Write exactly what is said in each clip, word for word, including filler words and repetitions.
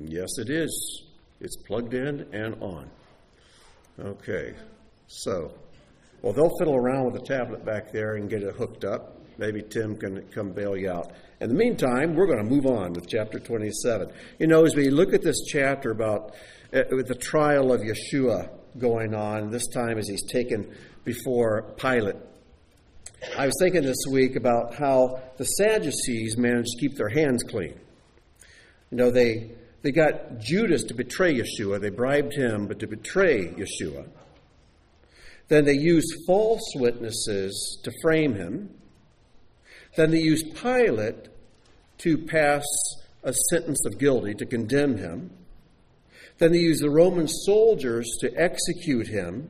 Yes, it is. It's plugged in and on. Okay, so, well, they'll fiddle around with the tablet back there and get it hooked up. Maybe Tim can come bail you out. In the meantime, we're going to move on with chapter twenty-seven. You know, as we look at this chapter about uh, with the trial of Yeshua going on, this time as he's taken before Pilate, I was thinking this week about how the Sadducees managed to keep their hands clean. You know, they they got Judas to betray Yeshua. They bribed him, but to betray Yeshua. Then they used false witnesses to frame him. Then they used Pilate to pass a sentence of guilty, to condemn him. Then they used the Roman soldiers to execute him.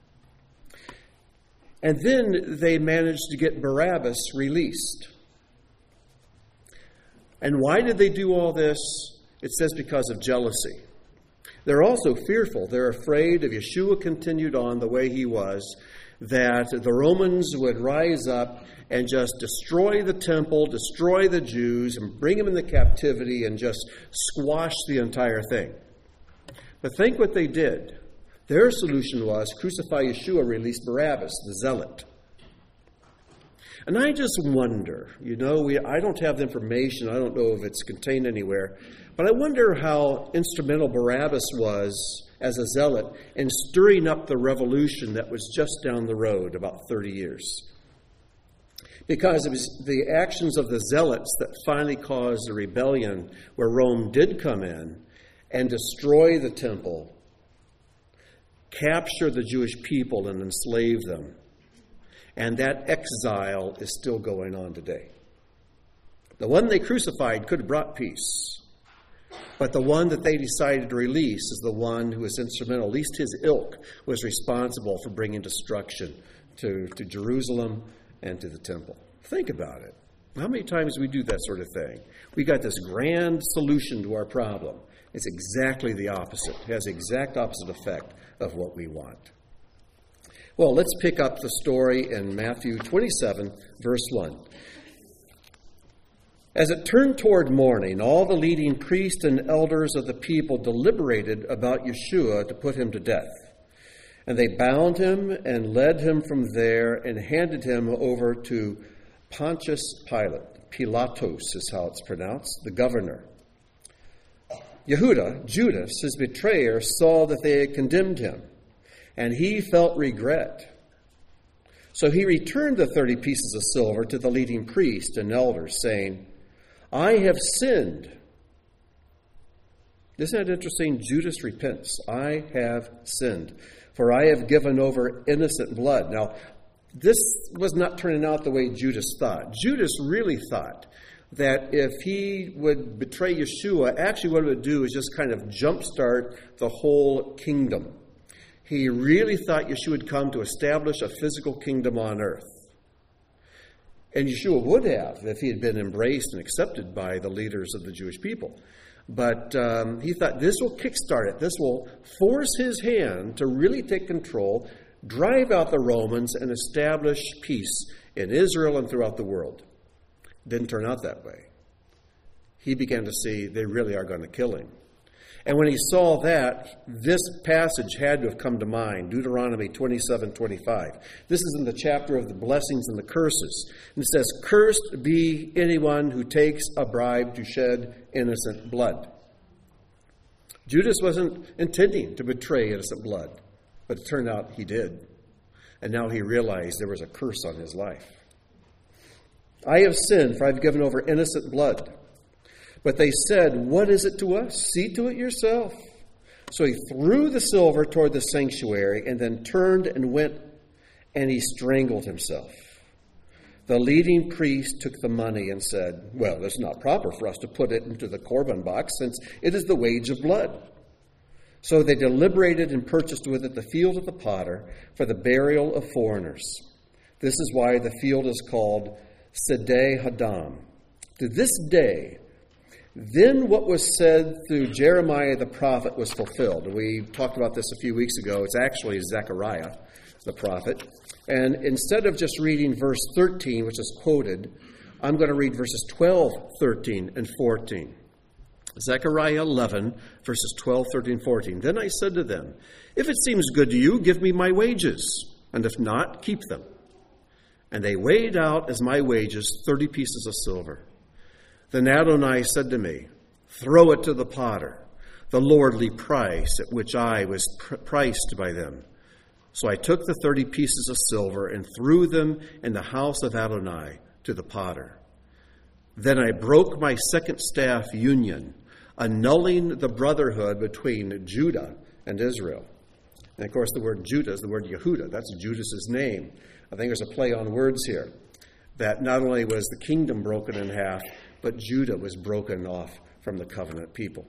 And then they managed to get Barabbas released. And why did they do all this? It says because of jealousy. They're also fearful. They're afraid if Yeshua continued on the way he was, that the Romans would rise up and just destroy the temple, destroy the Jews, and bring them into captivity and just squash the entire thing. But think what they did. Their solution was crucify Yeshua, release Barabbas, the zealot. And I just wonder, you know, we I don't have the information. I don't know if it's contained anywhere. But I wonder how instrumental Barabbas was as a zealot in stirring up the revolution that was just down the road about thirty years. Because it was the actions of the zealots that finally caused the rebellion where Rome did come in and destroy the temple, capture the Jewish people and enslave them. And that exile is still going on today. The one they crucified could have brought peace. But the one that they decided to release is the one who was instrumental, at least his ilk was responsible for bringing destruction to, to Jerusalem and to the temple. Think about it. How many times we do that sort of thing? We got this grand solution to our problem. It's exactly the opposite. It has the exact opposite effect of what we want. Well, let's pick up the story in Matthew twenty-seven, verse one. As it turned toward morning, all the leading priests and elders of the people deliberated about Yeshua to put him to death. And they bound him and led him from there and handed him over to Pontius Pilate. Pilatos is how it's pronounced, the governor. Yehuda, Judas, his betrayer, saw that they had condemned him, and he felt regret. So he returned the thirty pieces of silver to the leading priests and elders, saying, I have sinned. Isn't that interesting? Judas repents. I have sinned, for I have given over innocent blood. Now, this was not turning out the way Judas thought. Judas really thought that if he would betray Yeshua, actually what it would do is just kind of jumpstart the whole kingdom. He really thought Yeshua would come to establish a physical kingdom on earth. And Yeshua would have if he had been embraced and accepted by the leaders of the Jewish people. But um, he thought this will kickstart it. This will force his hand to really take control, drive out the Romans, and establish peace in Israel and throughout the world. Didn't turn out that way. He began to see they really are going to kill him. And when he saw that, this passage had to have come to mind, Deuteronomy twenty-seven twenty-five. This is in the chapter of the blessings and the curses. And it says, cursed be anyone who takes a bribe to shed innocent blood. Judas wasn't intending to betray innocent blood, but it turned out he did. And now he realized there was a curse on his life. I have sinned, for I have given over innocent blood. But they said, what is it to us? See to it yourself. So he threw the silver toward the sanctuary and then turned and went, and he strangled himself. The leading priest took the money and said, well, it's not proper for us to put it into the Corban box, since it is the wage of blood. So they deliberated and purchased with it the field of the potter for the burial of foreigners. This is why the field is called Sedeh Hadam. To this day, then what was said through Jeremiah the prophet was fulfilled. We talked about this a few weeks ago. It's actually Zechariah the prophet. And instead of just reading verse thirteen, which is quoted, I'm going to read verses twelve, thirteen, and fourteen. Zechariah eleven, verses twelve, thirteen, fourteen. Then I said to them, if it seems good to you, give me my wages, and if not, keep them. And they weighed out as my wages thirty pieces of silver. Then Adonai said to me, throw it to the potter, the lordly price at which I was pr- priced by them. So I took the thirty pieces of silver and threw them in the house of Adonai to the potter. Then I broke my second staff union, annulling the brotherhood between Judah and Israel. And of course, the word Judah is the word Yehudah. That's Judas's name. I think there's a play on words here, that not only was the kingdom broken in half, but Judah was broken off from the covenant people.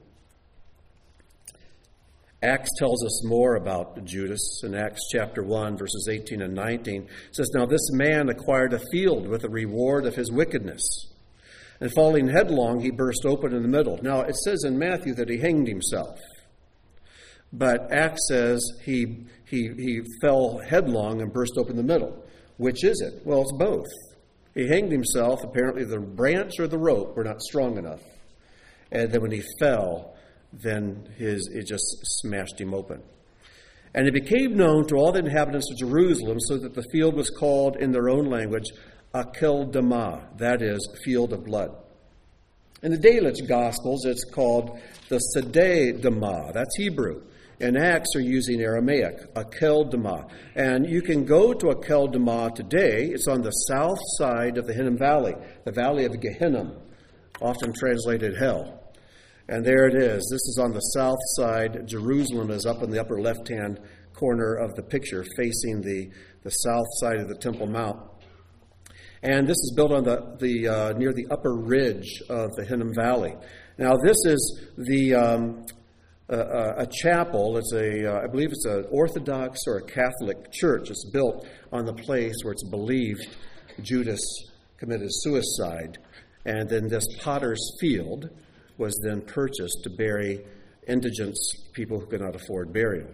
Acts tells us more about Judas. In Acts chapter one, verses eighteen and nineteen, it says, now this man acquired a field with the reward of his wickedness. And falling headlong, he burst open in the middle. Now, it says in Matthew that he hanged himself. But Acts says he, he, he fell headlong and burst open the middle. Which is it? Well, it's both. He hanged himself. Apparently the branch or the rope were not strong enough. And then when he fell, then his it just smashed him open. And it became known to all the inhabitants of Jerusalem, so that the field was called in their own language Akeldama, that is, field of blood. In the Delitzsch Gospels, it's called the Sede Dama, that's Hebrew. In Acts are using Aramaic, Akeldama. And you can go to Akeldama today. It's on the south side of the Hinnom Valley, the Valley of Gehinnom, often translated hell. And there it is. This is on the south side. Jerusalem is up in the upper left-hand corner of the picture, facing the, the south side of the Temple Mount. And this is built on the, the uh, near the upper ridge of the Hinnom Valley. Now, this is the um, uh, a chapel. It's a, uh, I believe it's an Orthodox or a Catholic church. It's built on the place where it's believed Judas committed suicide. And then this potter's field was then purchased to bury indigents, people who could not afford burial.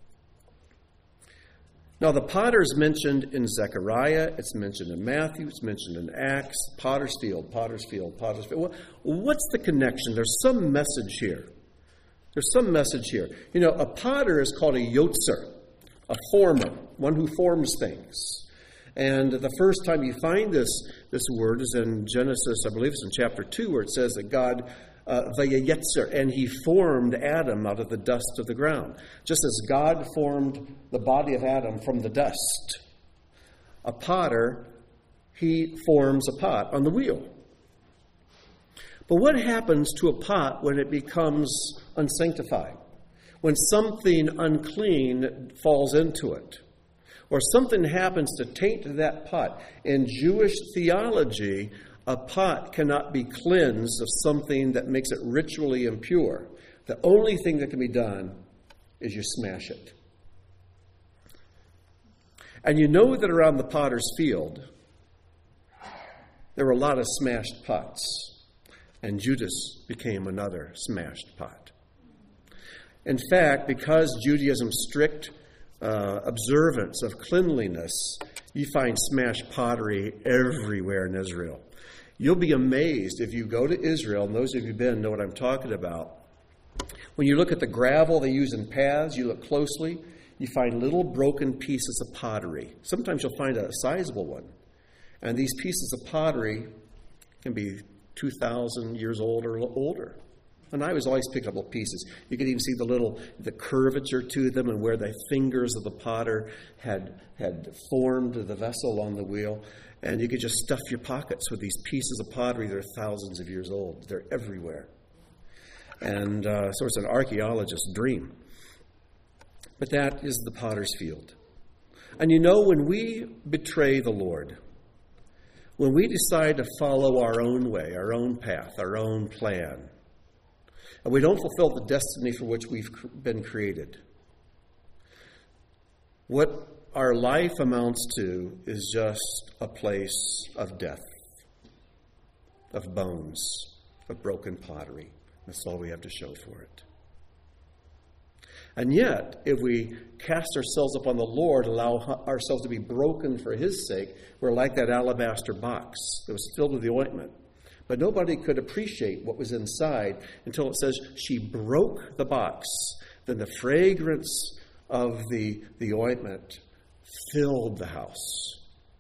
Now, the potter is mentioned in Zechariah, it's mentioned in Matthew, it's mentioned in Acts, potter's field, potter's field, potter's field. Well, what's the connection? There's some message here. There's some message here. You know, a potter is called a yotzer, a former, one who forms things. And the first time you find this, this word is in Genesis, I believe it's in chapter two, where it says that God Uh, Vayetzer, and he formed Adam out of the dust of the ground. Just as God formed the body of Adam from the dust, a potter, he forms a pot on the wheel. But what happens to a pot when it becomes unsanctified? When something unclean falls into it? Or something happens to taint that pot? In Jewish theology, a pot cannot be cleansed of something that makes it ritually impure. The only thing that can be done is you smash it. And you know that around the potter's field, there were a lot of smashed pots. And Judas became another smashed pot. In fact, because Judaism's strict uh, observance of cleanliness, you find smashed pottery everywhere in Israel. You'll be amazed if you go to Israel, and those of you who've been know what I'm talking about. When you look at the gravel they use in paths, you look closely, you find little broken pieces of pottery. Sometimes you'll find a sizable one. And these pieces of pottery can be two thousand years old or older. And I was always picking up little pieces. You could even see the little, the curvature to them and where the fingers of the potter had, had formed the vessel on the wheel. And you could just stuff your pockets with these pieces of pottery that are thousands of years old. They're everywhere. And uh, so it's an archaeologist's dream. But that is the potter's field. And you know, when we betray the Lord, when we decide to follow our own way, our own path, our own plan, and we don't fulfill the destiny for which we've been created, what our life amounts to is just a place of death, of bones, of broken pottery. That's all we have to show for it. And yet, if we cast ourselves upon the Lord, allow ourselves to be broken for His sake, we're like that alabaster box that was filled with the ointment. But nobody could appreciate what was inside until it says she broke the box. Then the fragrance of the, the ointment filled the house.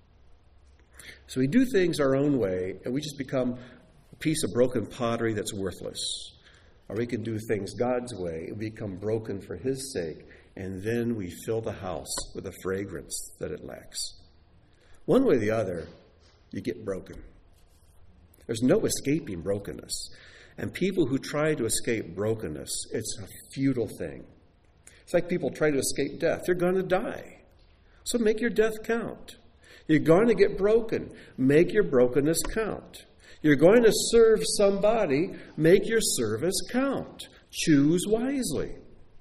So we do things our own way, and we just become a piece of broken pottery that's worthless. Or we can do things God's way and become broken for his sake, and then we fill the house with the fragrance that it lacks. One way or the other, you get broken. There's no escaping brokenness. And people who try to escape brokenness, it's a futile thing. It's like people try to escape death. They're going to die. So make your death count. You're going to get broken. Make your brokenness count. You're going to serve somebody. Make your service count. Choose wisely.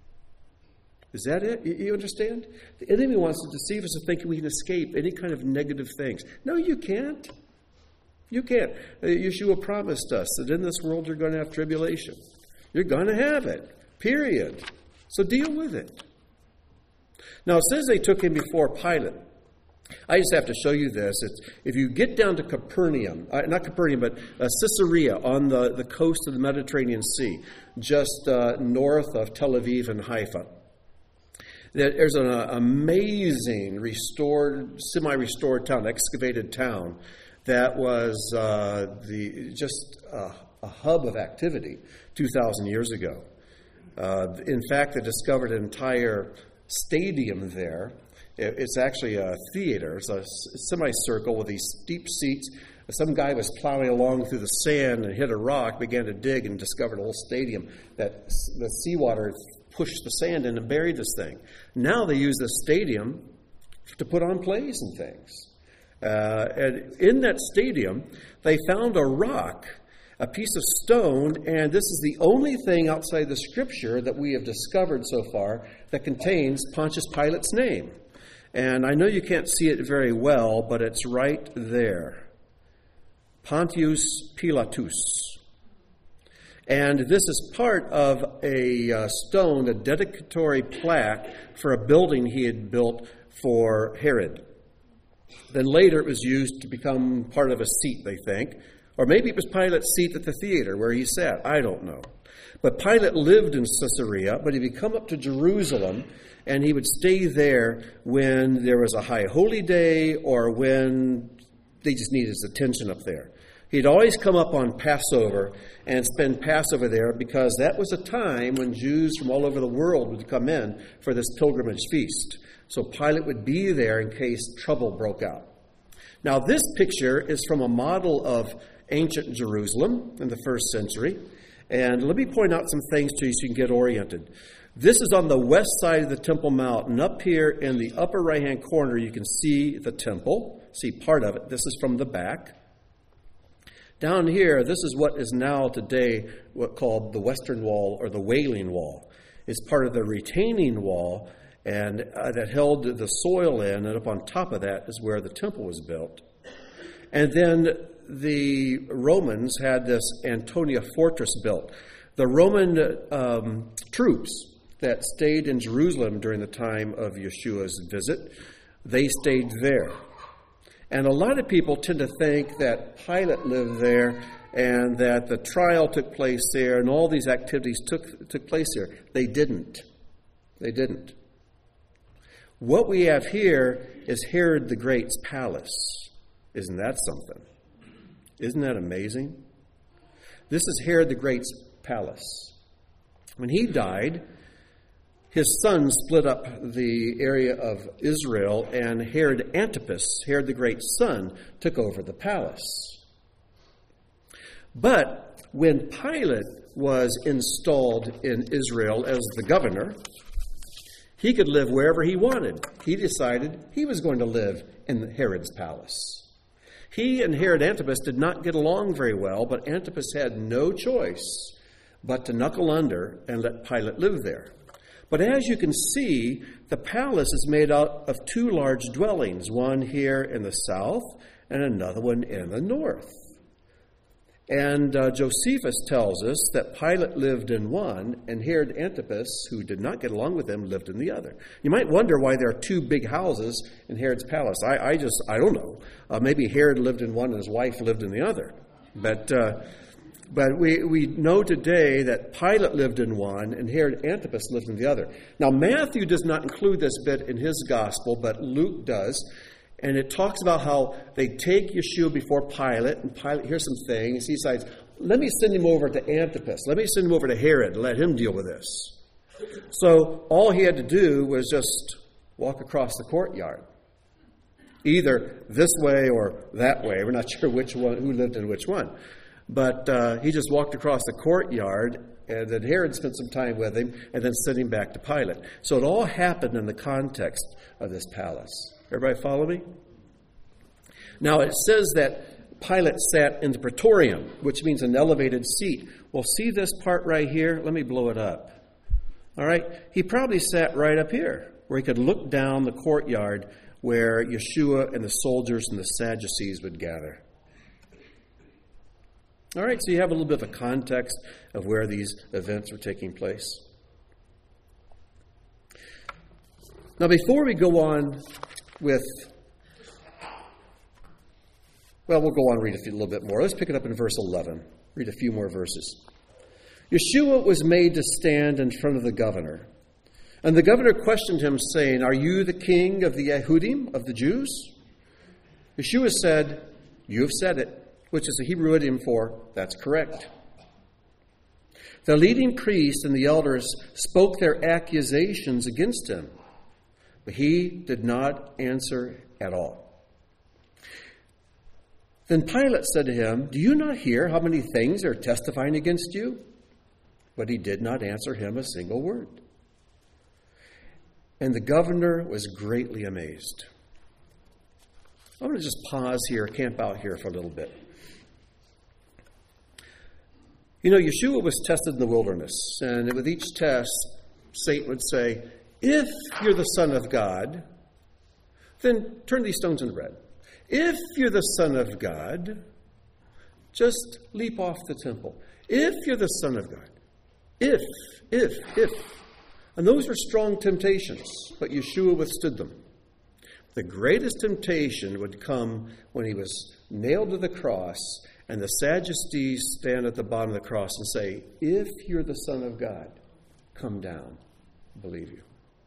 Is that it? You understand? The enemy wants to deceive us into thinking we can escape any kind of negative things. No, you can't. You can't. Yeshua promised us that in this world you're going to have tribulation. You're going to have it. Period. So deal with it. Now, it says they took him before Pilate. I just have to show you this. It's, if you get down to Capernaum, uh, not Capernaum, but uh, Caesarea on the, the coast of the Mediterranean Sea, just uh, north of Tel Aviv and Haifa, there's an uh, amazing restored, semi-restored town, excavated town, that was uh, the just uh, a hub of activity two thousand years ago. Uh, in fact, they discovered an entire stadium there. It's actually a theater. It's a semicircle with these steep seats. Some guy was plowing along through the sand and hit a rock, began to dig, and discovered a whole stadium that the seawater pushed the sand in and buried this thing. Now they use this stadium to put on plays and things. Uh, and in that stadium, they found a rock, a piece of stone, and this is the only thing outside the Scripture that we have discovered so far that contains Pontius Pilate's name. And I know you can't see it very well, but it's right there. Pontius Pilatus. And this is part of a uh, stone, a dedicatory plaque for a building he had built for Herod. Then later it was used to become part of a seat, they think. Or maybe it was Pilate's seat at the theater where he sat. I don't know. But Pilate lived in Caesarea, but he would come up to Jerusalem, and he would stay there when there was a high holy day or when they just needed his attention up there. He'd always come up on Passover and spend Passover there because that was a time when Jews from all over the world would come in for this pilgrimage feast. So Pilate would be there in case trouble broke out. Now, this picture is from a model of ancient Jerusalem in the first century. And let me point out some things to you so you can get oriented. This is on the west side of the Temple Mount. And up here in the upper right-hand corner, you can see the temple, see part of it. This is from the back. Down here, this is what is now today what called the Western Wall or the Wailing Wall. It's part of the retaining wall and uh, that held the soil in, and up on top of that is where the temple was built. And then the Romans had this Antonia fortress built. The Roman um, troops that stayed in Jerusalem during the time of Yeshua's visit, they stayed there. And a lot of people tend to think that Pilate lived there and that the trial took place there and all these activities took, took place there. They didn't. They didn't. What we have here is Herod the Great's palace. Isn't that something? Isn't that amazing? This is Herod the Great's palace. When he died, his son split up the area of Israel, and Herod Antipas, Herod the Great's son, took over the palace. But when Pilate was installed in Israel as the governor, he could live wherever he wanted. He decided he was going to live in Herod's palace. He and Herod Antipas did not get along very well, but Antipas had no choice but to knuckle under and let Pilate live there. But as you can see, the palace is made out of two large dwellings, one here in the south and another one in the north. And uh, Josephus tells us that Pilate lived in one, and Herod Antipas, who did not get along with him, lived in the other. You might wonder why there are two big houses in Herod's palace. I, I just, I don't know. Uh, maybe Herod lived in one and his wife lived in the other. But uh, but we, we know today that Pilate lived in one and Herod Antipas lived in the other. Now, Matthew does not include this bit in his gospel, but Luke does. And it talks about how they take Yeshua before Pilate, and Pilate hears some things. He decides, let me send him over to Antipas. Let me send him over to Herod and let him deal with this. So all he had to do was just walk across the courtyard. Either this way or that way. We're not sure which one, who lived in which one. But uh, he just walked across the courtyard, and then Herod spent some time with him, and then sent him back to Pilate. So it all happened in the context of this palace. Everybody follow me? Now it says that Pilate sat in the praetorium, which means an elevated seat. Well, see this part right here? Let me blow it up. All right? He probably sat right up here, where he could look down the courtyard where Yeshua and the soldiers and the Sadducees would gather. All right, so you have a little bit of a context of where these events were taking place. Now, before we go on with, well, we'll go on and read a, few, a little bit more. Let's pick it up in verse eleven. Read a few more verses. Yeshua was made to stand in front of the governor. And the governor questioned him, saying, "Are you the king of the Yehudim, of the Jews?" Yeshua said, "You have said it," which is a Hebrew idiom for, "That's correct." The leading priests and the elders spoke their accusations against him, but he did not answer at all. Then Pilate said to him, "Do you not hear how many things are testifying against you?" But he did not answer him a single word. And the governor was greatly amazed. I'm going to just pause here, camp out here for a little bit. You know, Yeshua was tested in the wilderness, and with each test, Satan would say, "If you're the Son of God, then turn these stones into bread. If you're the Son of God, just leap off the temple. If you're the Son of God, if, if, if." And those were strong temptations, but Yeshua withstood them. The greatest temptation would come when he was nailed to the cross, and the Sadducees stand at the bottom of the cross and say, "If you're the Son of God, come down, believe you."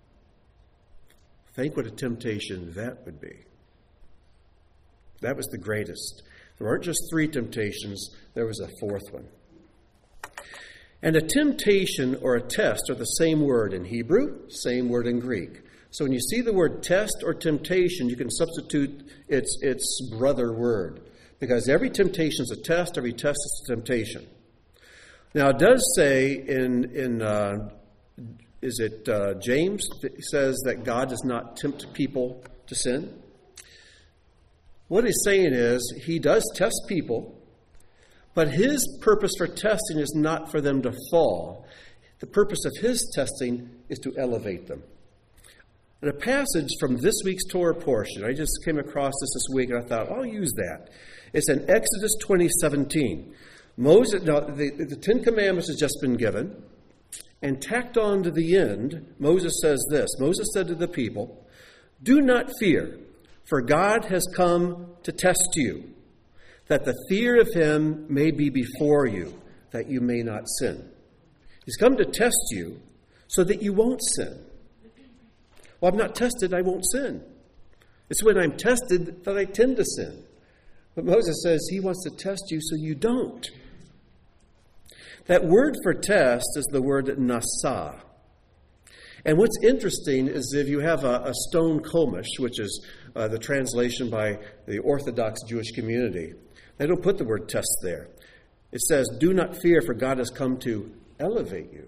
Think what a temptation that would be. That was the greatest. There weren't just three temptations, there was a fourth one. And a temptation or a test are the same word in Hebrew, same word in Greek. So when you see the word test or temptation, you can substitute its its brother word. Because every temptation is a test, every test is a temptation. Now it does say in, in uh, is it uh, James, that says that God does not tempt people to sin. What he's saying is he does test people, but his purpose for testing is not for them to fall. The purpose of his testing is to elevate them. And a passage from this week's Torah portion, I just came across this this week, and I thought, I'll use that. It's in Exodus twenty seventeen. Moses, now, the, the Ten Commandments has just been given, and tacked on to the end, Moses says this. Moses said to the people, "Do not fear, for God has come to test you, that the fear of him may be before you, that you may not sin." He's come to test you so that you won't sin. Well, I'm not tested, I won't sin. It's when I'm tested that I tend to sin. But Moses says he wants to test you so you don't. That word for test is the word nasa. And what's interesting is if you have a, a stone komesh, which is uh, the translation by the Orthodox Jewish community, they don't put the word test there. It says, "Do not fear, for God has come to elevate you."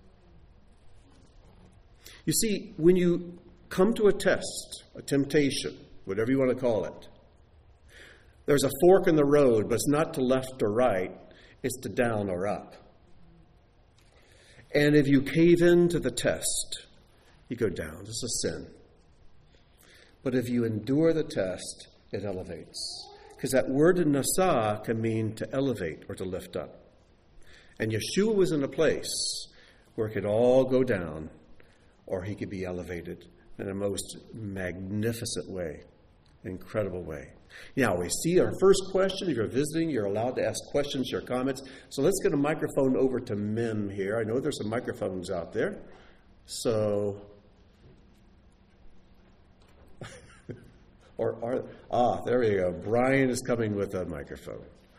You see, when you come to a test, a temptation, whatever you want to call it, there's a fork in the road, but it's not to left or right, it's to down or up. And if you cave into the test, you go down. This is a sin. But if you endure the test, it elevates. Because that word in nasa can mean to elevate or to lift up. And Yeshua was in a place where it could all go down, or he could be elevated in a most magnificent way. incredible way. Now, we see our first question. If you're visiting, you're allowed to ask questions, share comments. So let's get a microphone over to Mim here. I know there's some microphones out there. So, or are, ah, there we go. Brian is coming with a microphone.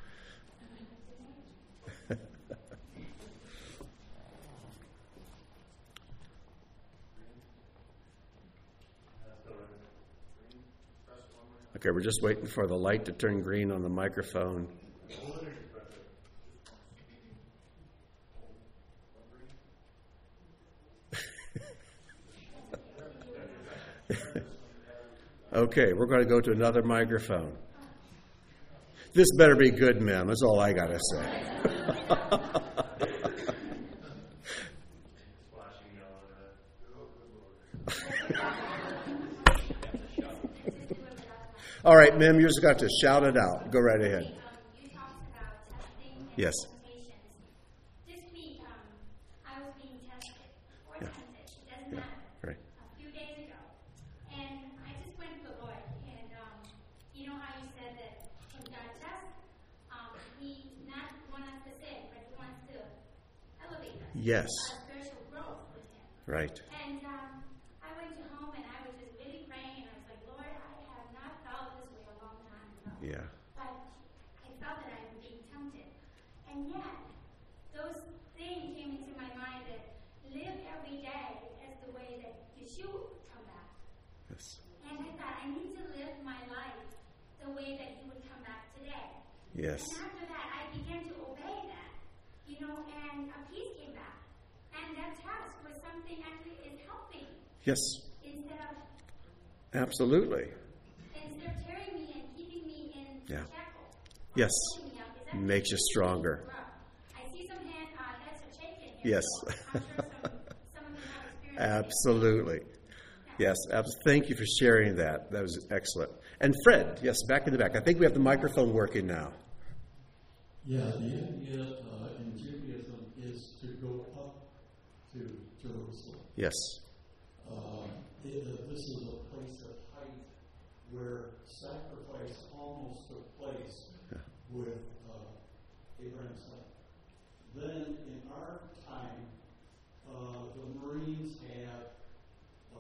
Okay, we're just waiting for the light to turn green on the microphone. Okay, we're going to go to another microphone. This better be good, ma'am. That's all I got to say. All right, ma'am, you just got to shout it out. Go right ahead. You talked about testing and Yes. patients. This week, um, I was being tested or Yeah. tempted. It doesn't Yeah. matter. Right. A few days ago, and I just went to the Lord, and um, you know how you said that when God tests, um, He not want us to sin, but He wants to elevate us. Yes. Our spiritual growth with Him. Right. And um, I went to home and I was just really praying, and I was like, Lord, I have not felt this way a long time ago. Yeah. But I felt that I was being tempted. And yet, those things came into my mind that live every day as the way that Yeshua would come back. Yes. And I thought, I need to live my life the way that He would come back today. Yes. And after that, I began to obey that, you know, and a peace came back. And that test was something actually is helping Yes. instead of Absolutely. instead of tearing me and keeping me in Yeah. shackles. Yes. Pulling me up. Is that Makes you stronger. I see some hand, uh, heads are shaking here. Yes. So I'm sure some, some of you have experienced it. Absolutely. Yes. Abs- Thank you for sharing that. That was excellent. And Fred, yes, back in the back. I think we have the microphone working now. Yeah, the idea uh, in Judaism is to go up to Jerusalem. Yes. Uh, it, uh, this is a place of height where sacrifice almost took place Yeah. with uh, Abraham's son. Then in our time, uh, the Marines have uh,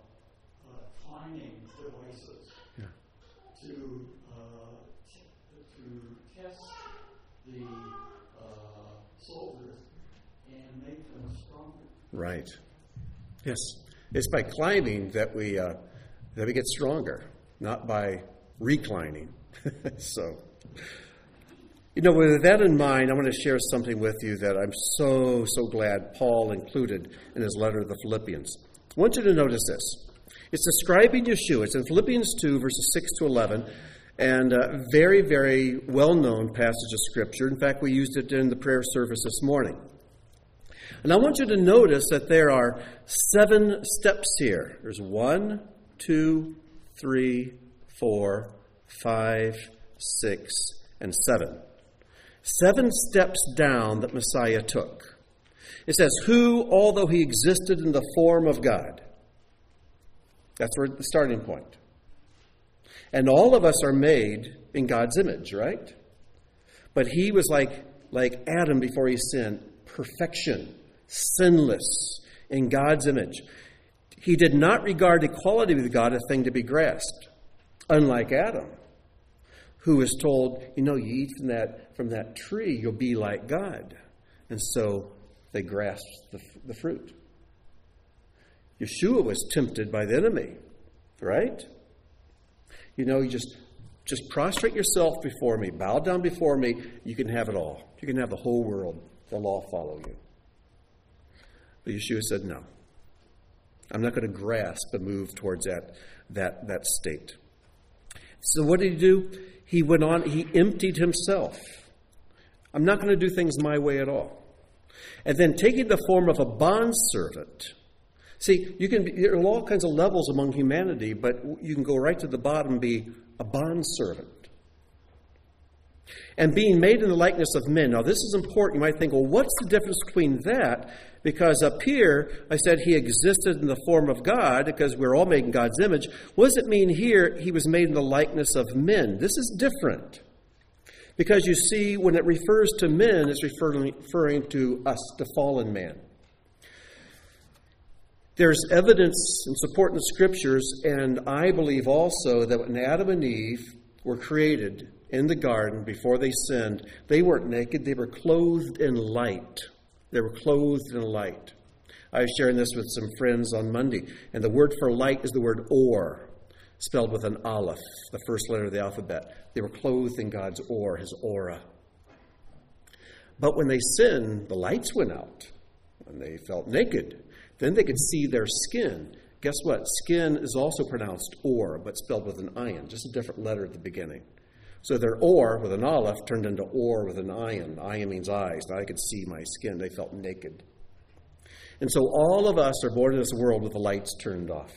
uh, climbing devices Yeah. to uh, t- to test the uh, soldiers and make them stronger. Right. Yes. It's by climbing that we uh, that we get stronger, not by reclining. So, you know, with that in mind, I want to share something with you that I'm so, so glad Paul included in his letter to the Philippians. I want you to notice this. It's describing Yeshua. It's in Philippians two, verses six to eleven, and a very, very well-known passage of Scripture. In fact, we used it in the prayer service this morning. And I want you to notice that there are seven steps here. There's one, two, three, four, five, six, and seven. Seven steps down that Messiah took. It says, who, although he existed in the form of God. That's where the starting point. And all of us are made in God's image, right? But he was like, like Adam before he sinned, perfection, sinless, in God's image. He did not regard equality with God a thing to be grasped, unlike Adam, who was told, you know, you eat from that, from that tree, you'll be like God. And so they grasped the, the fruit. Yeshua was tempted by the enemy, right? You know, you just, just prostrate yourself before me, bow down before me, you can have it all. You can have the whole world. They'll all follow you. But Yeshua said, no. I'm not going to grasp and move towards that, that, that state. So what did he do? He went on, he emptied himself. I'm not going to do things my way at all. And then taking the form of a bondservant. See, you can be, there are all kinds of levels among humanity, but you can go right to the bottom and be a bondservant. And being made in the likeness of men. Now, this is important. You might think, well, what's the difference between that? Because up here, I said he existed in the form of God, because we're all made in God's image. What does it mean here, he was made in the likeness of men? This is different. Because you see, when it refers to men, it's referring, referring to us, to fallen man. There's evidence and support in the Scriptures, and I believe also that when Adam and Eve were created in the garden before they sinned, they weren't naked, they were clothed in light. They were clothed in light. I was sharing this with some friends on Monday, and the word for light is the word or, spelled with an aleph, the first letter of the alphabet. They were clothed in God's or, his aura. But when they sinned, the lights went out, and they felt naked. Then they could see their skin. Guess what? Skin is also pronounced or, but spelled with an ayin, just a different letter at the beginning. So their or with an aleph turned into or with an ayin. Ayin means eyes. Now I could see my skin. They felt naked. And so all of us are born in this world with the lights turned off.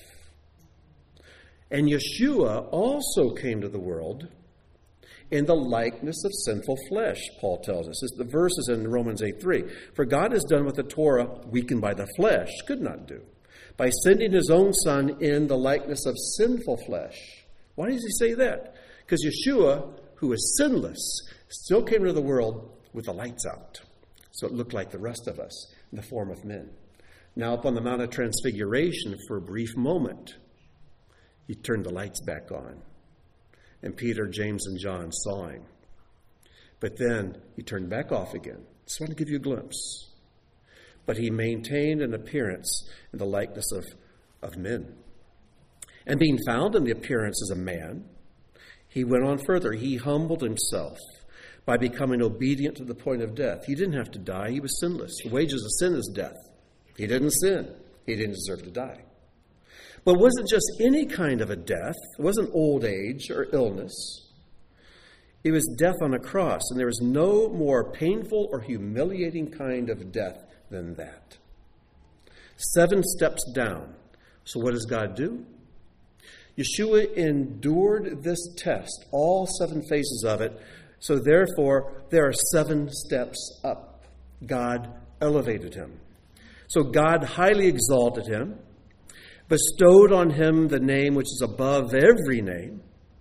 And Yeshua also came to the world in the likeness of sinful flesh, Paul tells us. The verse is in Romans eight three. For God has done what the Torah, weakened by the flesh, could not do, by sending his own Son in the likeness of sinful flesh. Why does he say that? Because Yeshua, who is sinless, still came into the world with the lights out. So it looked like the rest of us in the form of men. Now up on the Mount of Transfiguration, for a brief moment, he turned the lights back on. And Peter, James, and John saw him. But then he turned back off again. Just want to give you a glimpse. But he maintained an appearance in the likeness of, of men. And being found in the appearance as a man, he went on further. He humbled himself by becoming obedient to the point of death. He didn't have to die. He was sinless. The wages of sin is death. He didn't sin. He didn't deserve to die. But it wasn't just any kind of a death. It wasn't old age or illness. It was death on a cross. And there was no more painful or humiliating kind of death than that. Seven steps down. So what does God do? Yeshua endured this test, all seven phases of it. So therefore, there are seven steps up. God elevated him. So God highly exalted him, bestowed on him the name which is above every name,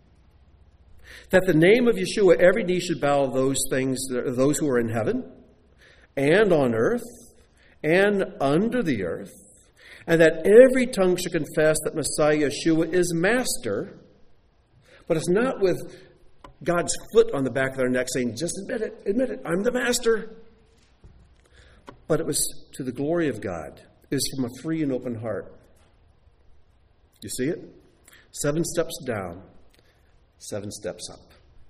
that the name of Yeshua, every knee should bow those things, those who are in heaven and on earth and under the earth, and that every tongue should confess that Messiah Yeshua is Master. But it's not with God's foot on the back of their neck saying, just admit it, admit it, I'm the Master. But it was to the glory of God. It was from a free and open heart. You see it? Seven steps down, seven steps up.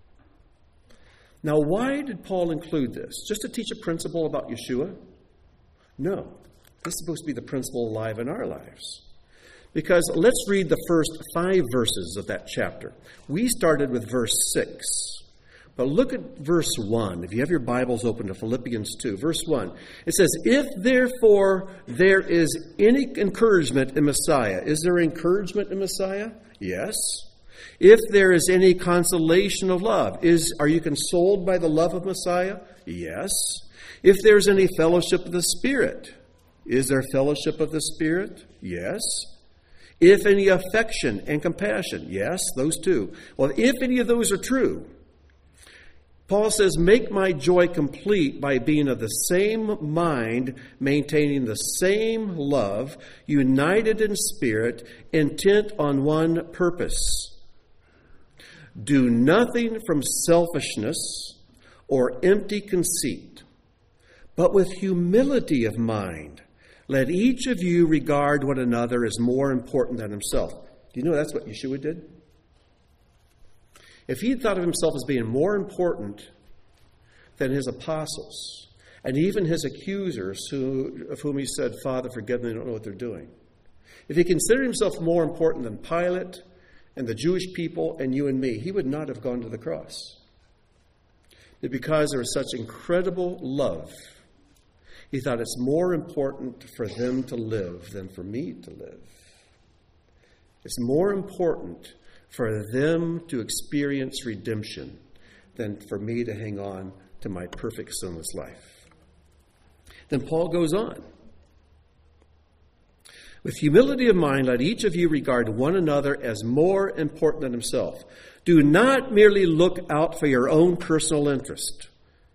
Now, why did Paul include this? Just to teach a principle about Yeshua? No. This is supposed to be the principle alive in our lives. Because let's read the first five verses of that chapter. We started with verse six. But look at verse one. If you have your Bibles open to Philippians two, verse one. It says, if therefore there is any encouragement in Messiah. Is there encouragement in Messiah? Yes. If there is any consolation of love. Is, are you consoled by the love of Messiah? Yes. If there's any fellowship of the Spirit. Is there fellowship of the Spirit? Yes. If any affection and compassion. Yes, those two. Well, if any of those are true, Paul says, make my joy complete by being of the same mind, maintaining the same love, united in spirit, intent on one purpose. Do nothing from selfishness or empty conceit, but with humility of mind, let each of you regard one another as more important than himself. Do you know that's what Yeshua did? If he thought of himself as being more important than his apostles, and even his accusers, who, of whom he said, Father, forgive them, they don't know what they're doing. If he considered himself more important than Pilate and the Jewish people and you and me, he would not have gone to the cross. But because there was such incredible love, he thought it's more important for them to live than for me to live. It's more important for them to experience redemption than for me to hang on to my perfect sinless life. Then Paul goes on. With humility of mind, let each of you regard one another as more important than himself. Do not merely look out for your own personal interest,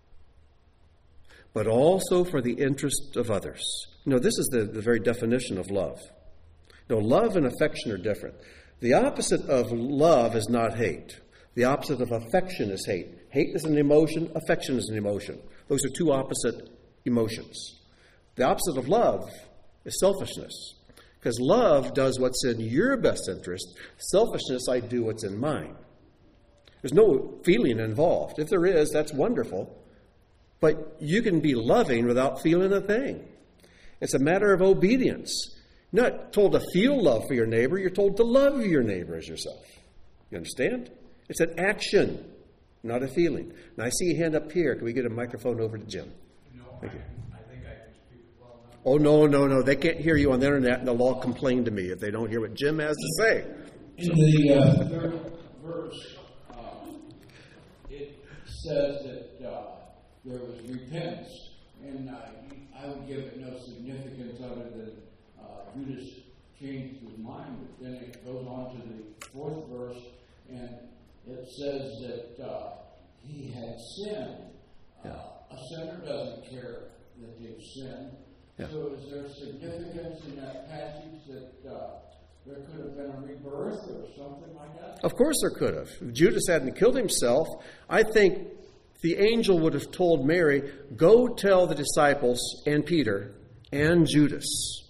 but also for the interest of others. You know, this is the, the very definition of love. You know, love and affection are different. The opposite of love is not hate. The opposite of affection is hate. Hate is an emotion. Affection is an emotion. Those are two opposite emotions. The opposite of love is selfishness. Because love does what's in your best interest. Selfishness, I do what's in mine. There's no feeling involved. If there is, that's wonderful. But you can be loving without feeling a thing. It's a matter of obedience. You're not told to feel love for your neighbor. You're told to love your neighbor as yourself. You understand? It's an action, not a feeling. Now, I see a hand up here. Can we get a microphone over to Jim? No, Thank you. I, I think I can speak well enough. Oh, no, no, no. They can't hear you on the internet, and they'll all complain to me if they don't hear what Jim has to say. In the uh, third verse, uh, it says that uh, there was repentance, and uh, I would give it no significance other than uh, Judas changed his mind. But then it goes on to the fourth verse, and it says that uh, he had sinned. Uh, Yeah. A sinner doesn't care that they've sinned. Yeah. So is there significance in that passage that uh, there could have been a rebirth or something like that? Of course there could have. If Judas hadn't killed himself, I think the angel would have told Mary, go tell the disciples and Peter and Judas.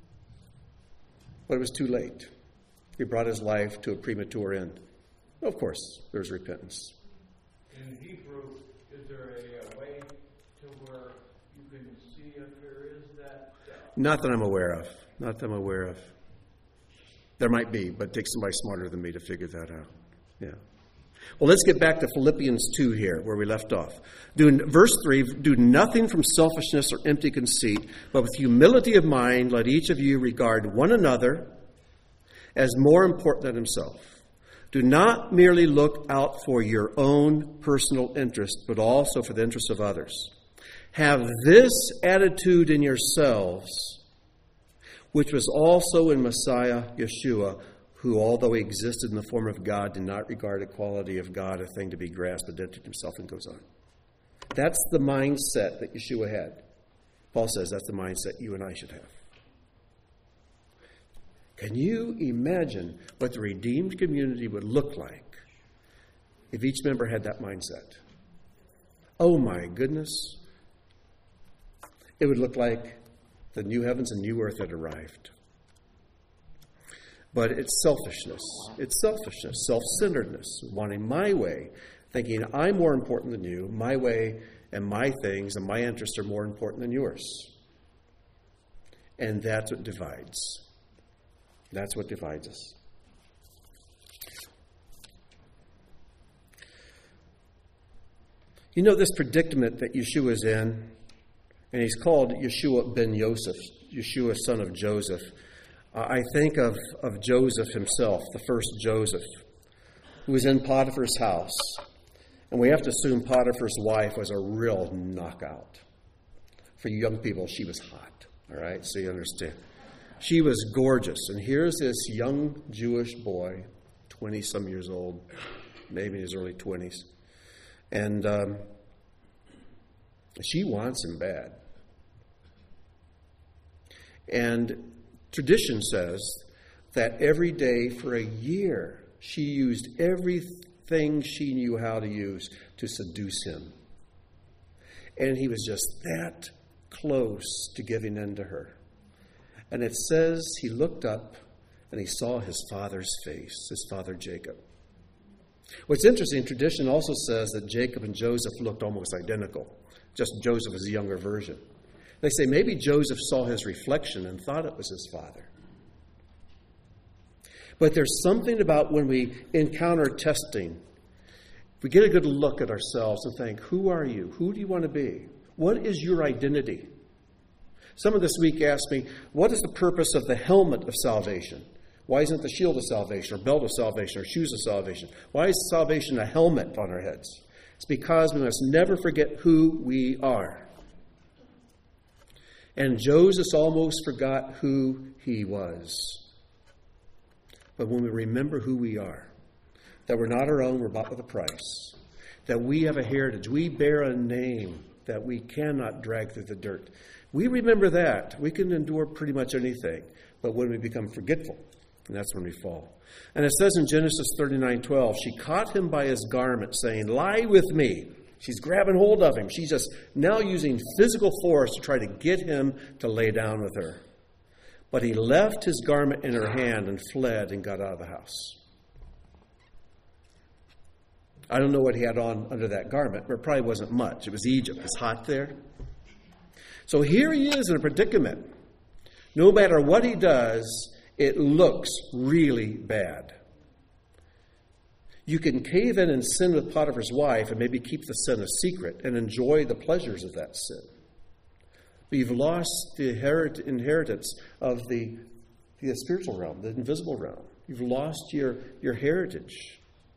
But it was too late. He brought his life to a premature end. Of course, there's repentance. In Hebrew, is there a, a way to where you can see if there is that? Uh, Not that I'm aware of. Not that I'm aware of. There might be, but it takes somebody smarter than me to figure that out. Yeah. Well, let's get back to Philippians two here, where we left off. Do, verse three, do nothing from selfishness or empty conceit, but with humility of mind, let each of you regard one another as more important than himself. Do not merely look out for your own personal interest, but also for the interest of others. Have this attitude in yourselves, which was also in Messiah Yeshua, who, although he existed in the form of God, did not regard equality of God a thing to be grasped, but emptied himself, and goes on. That's the mindset that Yeshua had. Paul says that's the mindset you and I should have. Can you imagine what the redeemed community would look like if each member had that mindset? Oh my goodness. It would look like the new heavens and new earth had arrived. But it's selfishness. It's selfishness, self-centeredness, wanting my way, thinking I'm more important than you, my way and my things and my interests are more important than yours. And that's what divides. That's what divides us. You know this predicament that Yeshua is in, and he's called Yeshua ben Yosef, Yeshua son of Joseph. Uh, I think of, of Joseph himself, the first Joseph, who was in Potiphar's house. And we have to assume Potiphar's wife was a real knockout. For you young people, she was hot, all right? So you understand. She was gorgeous. And here's this young Jewish boy, twenty-some years old, maybe in his early twenties. And um, she wants him bad. And tradition says that every day for a year, she used everything she knew how to use to seduce him. And he was just that close to giving in to her. And it says he looked up and he saw his father's face, his father Jacob. What's interesting, tradition also says that Jacob and Joseph looked almost identical. Just Joseph was a younger version. They say maybe Joseph saw his reflection and thought it was his father. But there's something about when we encounter testing, we get a good look at ourselves and think, who are you? Who do you want to be? What is your identity? Someone this week asked me, what is the purpose of the helmet of salvation? Why isn't the shield of salvation or belt of salvation or shoes of salvation? Why is salvation a helmet on our heads? It's because we must never forget who we are. And Joseph almost forgot who he was. But when we remember who we are, that we're not our own, we're bought with a price, that we have a heritage, we bear a name that we cannot drag through the dirt. We remember that. We can endure pretty much anything. But when we become forgetful, and that's when we fall. And it says in Genesis thirty-nine twelve, she caught him by his garment, saying, lie with me. She's grabbing hold of him. She's just now using physical force to try to get him to lay down with her. But he left his garment in her hand and fled and got out of the house. I don't know what he had on under that garment, but it probably wasn't much. It was Egypt. It's hot there. So here he is in a predicament. No matter what he does, it looks really bad. You can cave in and sin with Potiphar's wife and maybe keep the sin a secret and enjoy the pleasures of that sin. But you've lost the inheritance of the, the spiritual realm, the invisible realm. You've lost your, your heritage.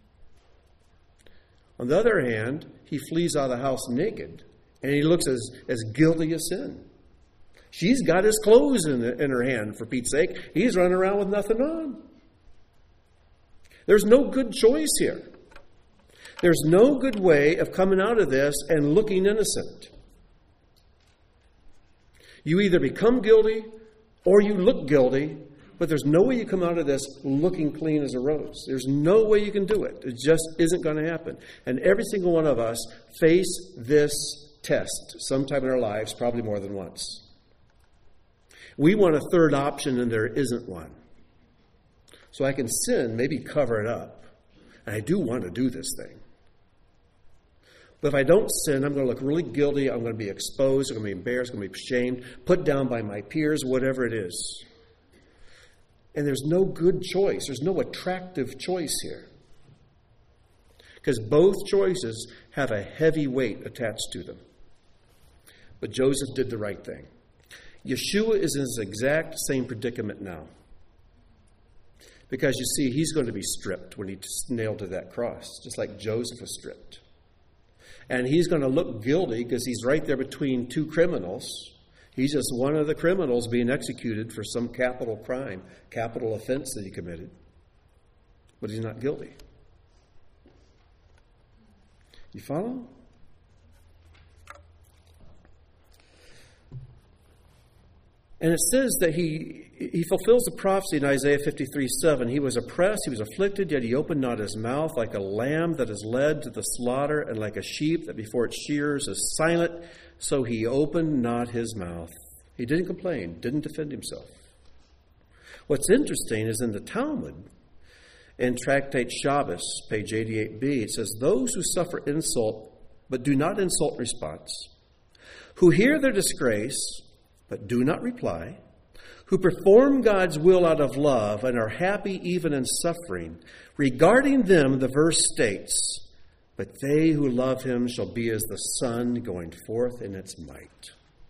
On the other hand, he flees out of the house naked, and he looks as, as guilty as sin. She's got his clothes in, in her hand, for Pete's sake. He's running around with nothing on. There's no good choice here. There's no good way of coming out of this and looking innocent. You either become guilty or you look guilty, but there's no way you come out of this looking clean as a rose. There's no way you can do it. It just isn't going to happen. And every single one of us face this test sometime in our lives, probably more than once. We want a third option, and there isn't one. So I can sin, maybe cover it up. And I do want to do this thing. But if I don't sin, I'm going to look really guilty. I'm going to be exposed. I'm going to be embarrassed. I'm going to be shamed, put down by my peers, whatever it is. And there's no good choice. There's no attractive choice here. Because both choices have a heavy weight attached to them. But Joseph did the right thing. Yeshua is in his exact same predicament now. Because you see, he's going to be stripped when he's nailed to that cross, just like Joseph was stripped. And he's going to look guilty because he's right there between two criminals. He's just one of the criminals being executed for some capital crime, capital offense that he committed. But he's not guilty. You follow? And it says that he he fulfills the prophecy in Isaiah fifty-three seven. He was oppressed, he was afflicted, yet he opened not his mouth, like a lamb that is led to the slaughter, and like a sheep that before its shearers is silent, so he opened not his mouth. He didn't complain, didn't defend himself. What's interesting is in the Talmud, in Tractate Shabbos, page eighty-eight b, it says, those who suffer insult, but do not insult response, who hear their disgrace, but do not reply, who perform God's will out of love and are happy even in suffering. Regarding them, the verse states, but they who love him shall be as the sun going forth in its might.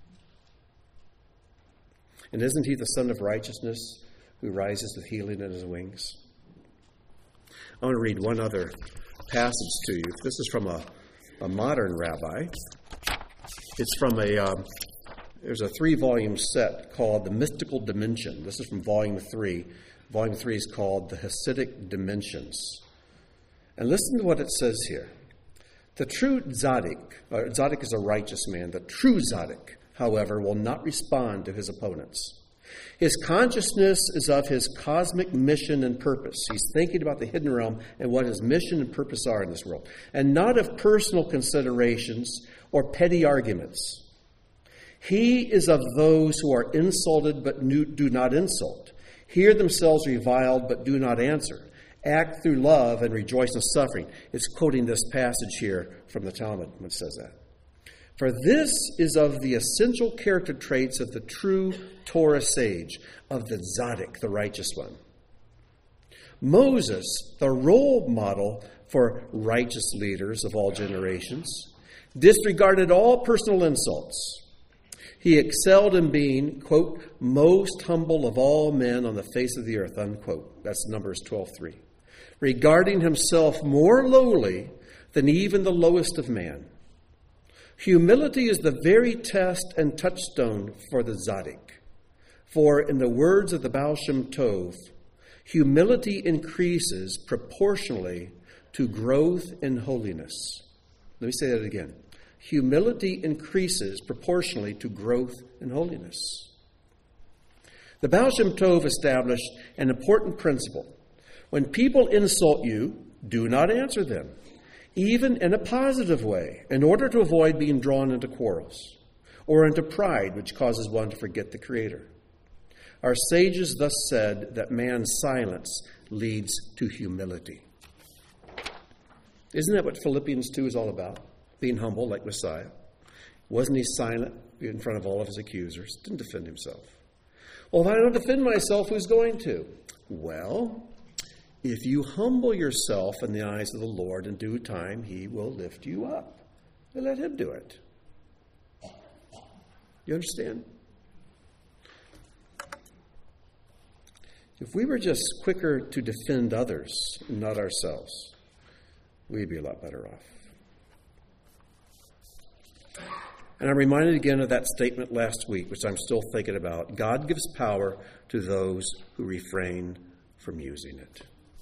And isn't he the Son of Righteousness who rises with healing in his wings? I want to read one other passage to you. This is from a, a modern rabbi. It's from a... Um, There's a three-volume set called The Mystical Dimension. This is from Volume three. Volume three is called The Hasidic Dimensions. And listen to what it says here. The true tzaddik, or tzaddik is a righteous man, the true tzaddik, however, will not respond to his opponents. His consciousness is of his cosmic mission and purpose. He's thinking about the hidden realm and what his mission and purpose are in this world, and not of personal considerations or petty arguments. He is of those who are insulted but do not insult, hear themselves reviled but do not answer, act through love and rejoice in suffering. It's quoting this passage here from the Talmud when it says that. For this is of the essential character traits of the true Torah sage, of the tzaddik, the righteous one. Moses, the role model for righteous leaders of all generations, disregarded all personal insults. He excelled in being, quote, most humble of all men on the face of the earth, unquote. That's Numbers twelve three. Regarding himself more lowly than even the lowest of man. Humility is the very test and touchstone for the tzaddik. For in the words of the Baal Shem Tov, humility increases proportionally to growth in holiness. Let me say that again. Humility increases proportionally to growth in holiness. The Baal Shem Tov established an important principle. When people insult you, do not answer them, even in a positive way, in order to avoid being drawn into quarrels or into pride, which causes one to forget the Creator. Our sages thus said that man's silence leads to humility. Isn't that what Philippians two is all about? Being humble like Messiah. Wasn't he silent in front of all of his accusers? Didn't defend himself. Well, if I don't defend myself, who's going to? Well, if you humble yourself in the eyes of the Lord in due time, he will lift you up. And let him do it. You understand? If we were just quicker to defend others and not ourselves, we'd be a lot better off. And I'm reminded again of that statement last week, which I'm still thinking about. God gives power to those who refrain from using it.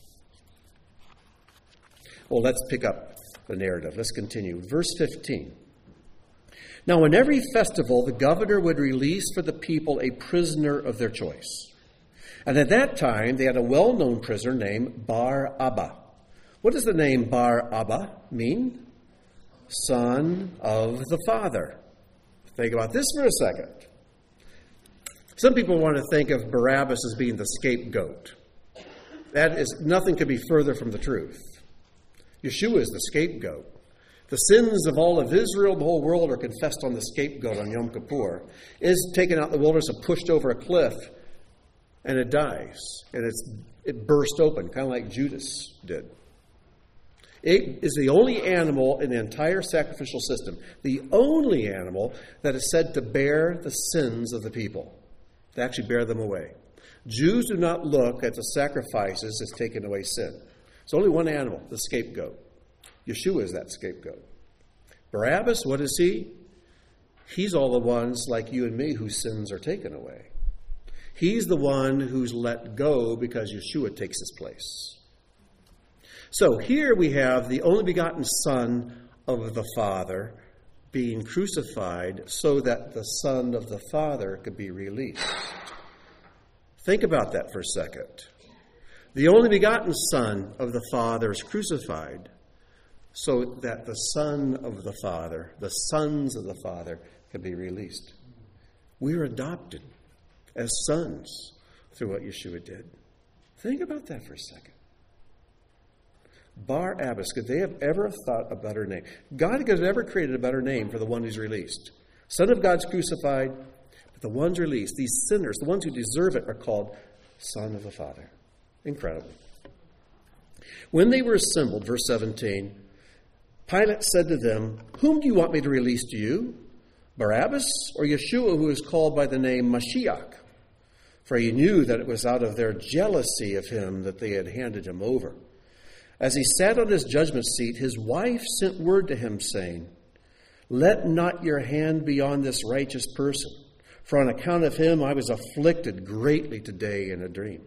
Well, let's pick up the narrative. Let's continue. Verse fifteen. Now, in every festival, the governor would release for the people a prisoner of their choice. And at that time, they had a well-known prisoner named Bar Abba. What does the name Bar Abba mean? Son of the Father. Think about this for a second. Some people want to think of Barabbas as being the scapegoat. That is, nothing could be further from the truth. Yeshua is the scapegoat. The sins of all of Israel, the whole world, are confessed on the scapegoat on Yom Kippur. Is taken out in the wilderness and pushed over a cliff, and it dies. And it's it burst open, kind of like Judas did. It is the only animal in the entire sacrificial system, the only animal that is said to bear the sins of the people, to actually bear them away. Jews do not look at the sacrifices as taking away sin. It's only one animal, the scapegoat. Yeshua is that scapegoat. Barabbas, what is he? He's all the ones like you and me whose sins are taken away. He's the one who's let go because Yeshua takes his place. So here we have the only begotten Son of the Father being crucified so that the Son of the Father could be released. Think about that for a second. The only begotten Son of the Father is crucified so that the Son of the Father, the sons of the Father, can be released. We're adopted as sons through what Yeshua did. Think about that for a second. Bar Abbas, could they have ever thought a better name? God could have ever created a better name for the one who's released. Son of God's crucified, but the ones released, these sinners, the ones who deserve it, are called Son of the Father. Incredible. When they were assembled, verse seventeen, Pilate said to them, "Whom do you want me to release to you? Barabbas or Yeshua, who is called by the name Mashiach?" For he knew that it was out of their jealousy of him that they had handed him over. As he sat on his judgment seat, his wife sent word to him, saying, "Let not your hand be on this righteous person, for on account of him I was afflicted greatly today in a dream."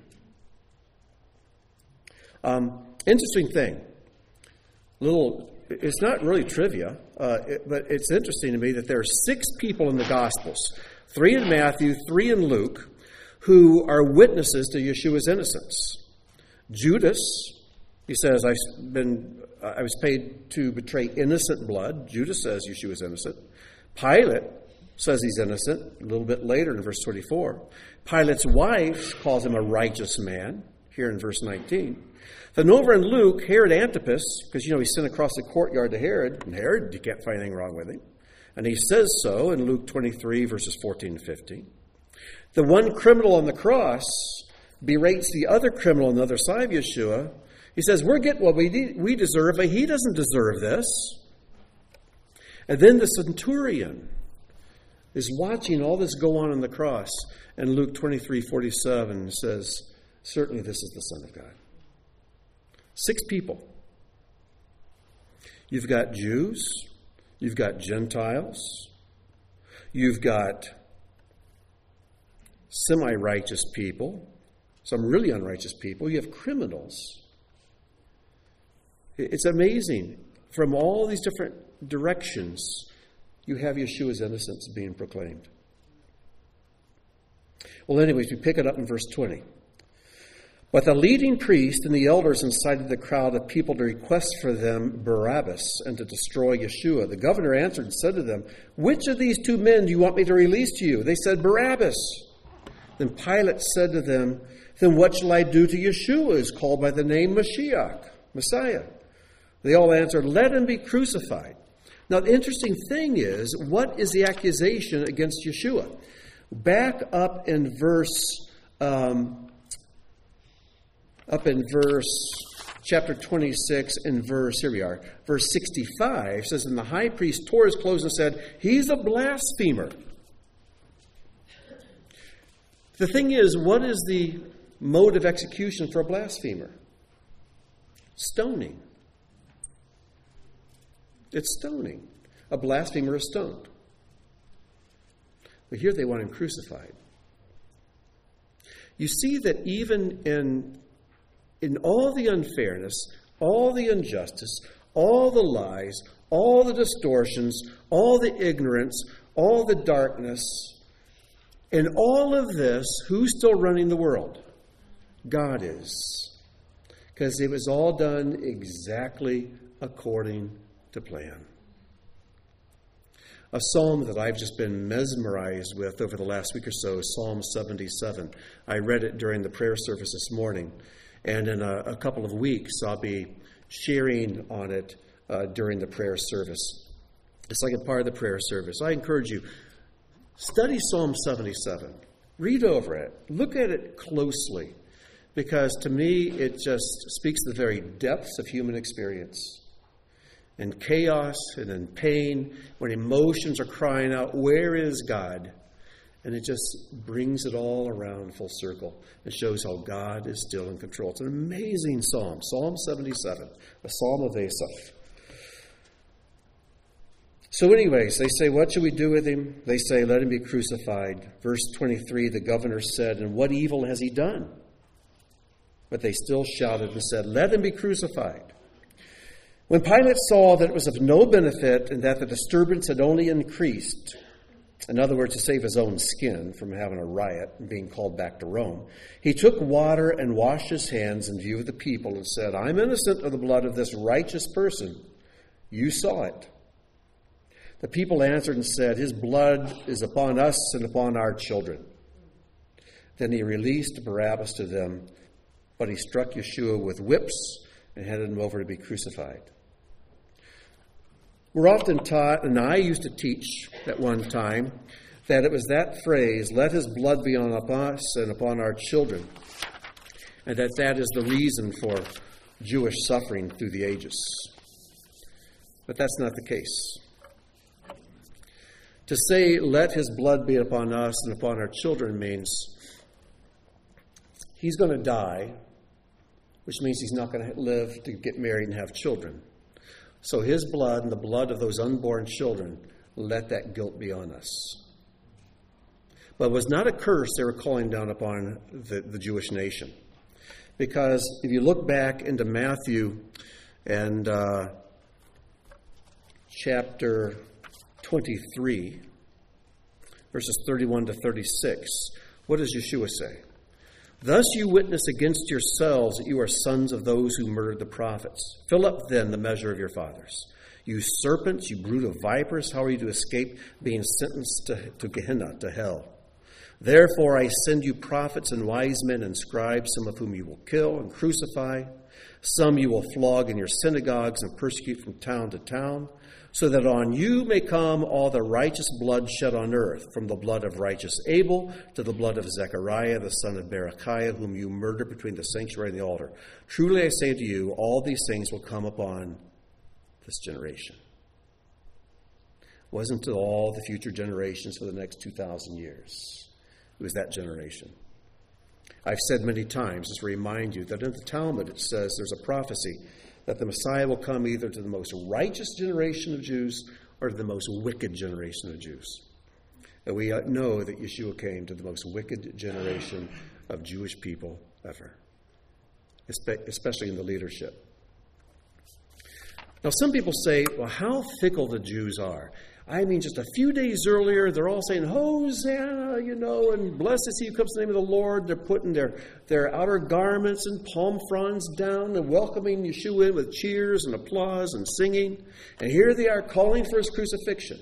Um, interesting thing. Little, it's not really trivia, uh, it, but it's interesting to me that there are six people in the Gospels, three in Matthew, three in Luke, who are witnesses to Yeshua's innocence. Judas, he says, I've been, I was paid to betray innocent blood. Judas says Yeshua's innocent. Pilate says he's innocent a little bit later in verse twenty-four. Pilate's wife calls him a righteous man here in verse nineteen. Then over in Luke, Herod Antipas, because, you know, he sent across the courtyard to Herod, and Herod, you can't find anything wrong with him. And he says so in Luke twenty-three, verses fourteen and fifteen. The one criminal on the cross berates the other criminal on the other side of Yeshua. He says, we're getting what we, de- we deserve, but he doesn't deserve this. And then the centurion is watching all this go on on the cross. And Luke twenty-three forty-seven says, certainly this is the Son of God. Six people. You've got Jews. You've got Gentiles. You've got semi-righteous people, some really unrighteous people. You have criminals. It's amazing. From all these different directions, you have Yeshua's innocence being proclaimed. Well, anyways, we pick it up in verse twenty. But the leading priest and the elders incited the crowd of people to request for them Barabbas and to destroy Yeshua. The governor answered and said to them, "Which of these two men do you want me to release to you?" They said, "Barabbas." Then Pilate said to them, "Then what shall I do to Yeshua, who is called by the name Mashiach, Messiah?" They all answered, "Let him be crucified." Now, the interesting thing is, what is the accusation against Yeshua? Back up in verse, um, up in verse, chapter twenty-six, in verse, here we are, verse sixty-five, says, "And the high priest tore his clothes and said, 'He's a blasphemer.'" The thing is, what is the mode of execution for a blasphemer? Stoning. It's stoning. A blasphemer is stoned. But here they want him crucified. You see that even in, in all the unfairness, all the injustice, all the lies, all the distortions, all the ignorance, all the darkness, in all of this, who's still running the world? God is. Because it was all done exactly according to plan. A psalm that I've just been mesmerized with over the last week or so is Psalm seventy-seven. I read it during the prayer service this morning, and in a, a couple of weeks I'll be sharing on it uh, during the prayer service. It's like a part of the prayer service. I encourage you, study Psalm seventy-seven. Read over it. Look at it closely, because to me it just speaks to the very depths of human experience. In chaos and in pain, when emotions are crying out, "Where is God?" And it just brings it all around full circle. It shows how God is still in control. It's an amazing psalm. Psalm seventy-seven, a psalm of Asaph. So anyways, they say, "What shall we do with him?" They say, "Let him be crucified." Verse twenty-three, the governor said, "And what evil has he done?" But they still shouted and said, "Let him be crucified." When Pilate saw that it was of no benefit and that the disturbance had only increased, in other words, to save his own skin from having a riot and being called back to Rome, he took water and washed his hands in view of the people and said, "I'm innocent of the blood of this righteous person. You saw it." The people answered and said, "His blood is upon us and upon our children." Then he released Barabbas to them, but he struck Yeshua with whips and handed him over to be crucified. We're often taught, and I used to teach at one time, that it was that phrase, "Let his blood be on us and upon our children," and that that is the reason for Jewish suffering through the ages. But that's not the case. To say, "Let his blood be upon us and upon our children," means he's going to die, which means he's not going to live to get married and have children. So his blood and the blood of those unborn children, let that guilt be on us. But it was not a curse they were calling down upon the, the Jewish nation. Because if you look back into Matthew and uh, chapter twenty-three, verses thirty-one to thirty-six, what does Yeshua say? "Thus you witness against yourselves that you are sons of those who murdered the prophets. Fill up then the measure of your fathers. You serpents, you brood of vipers, how are you to escape being sentenced to, to Gehenna, to hell? Therefore I send you prophets and wise men and scribes, some of whom you will kill and crucify. Some you will flog in your synagogues and persecute from town to town, so that on you may come all the righteous blood shed on earth, from the blood of righteous Abel to the blood of Zechariah, the son of Berechiah, whom you murdered between the sanctuary and the altar. Truly I say to you, all these things will come upon this generation." It wasn't to all the future generations for the next two thousand years. It was that generation. I've said many times, just to remind you, that in the Talmud it says there's a prophecy that the Messiah will come either to the most righteous generation of Jews or to the most wicked generation of Jews. And we know that Yeshua came to the most wicked generation of Jewish people ever, especially in the leadership. Now, some people say, well, how fickle the Jews are. I mean, just a few days earlier, they're all saying, Hosanna, you know, and blessed is he who comes in the name of the Lord. They're putting their, their outer garments and palm fronds down and welcoming Yeshua in with cheers and applause and singing. And here they are calling for his crucifixion.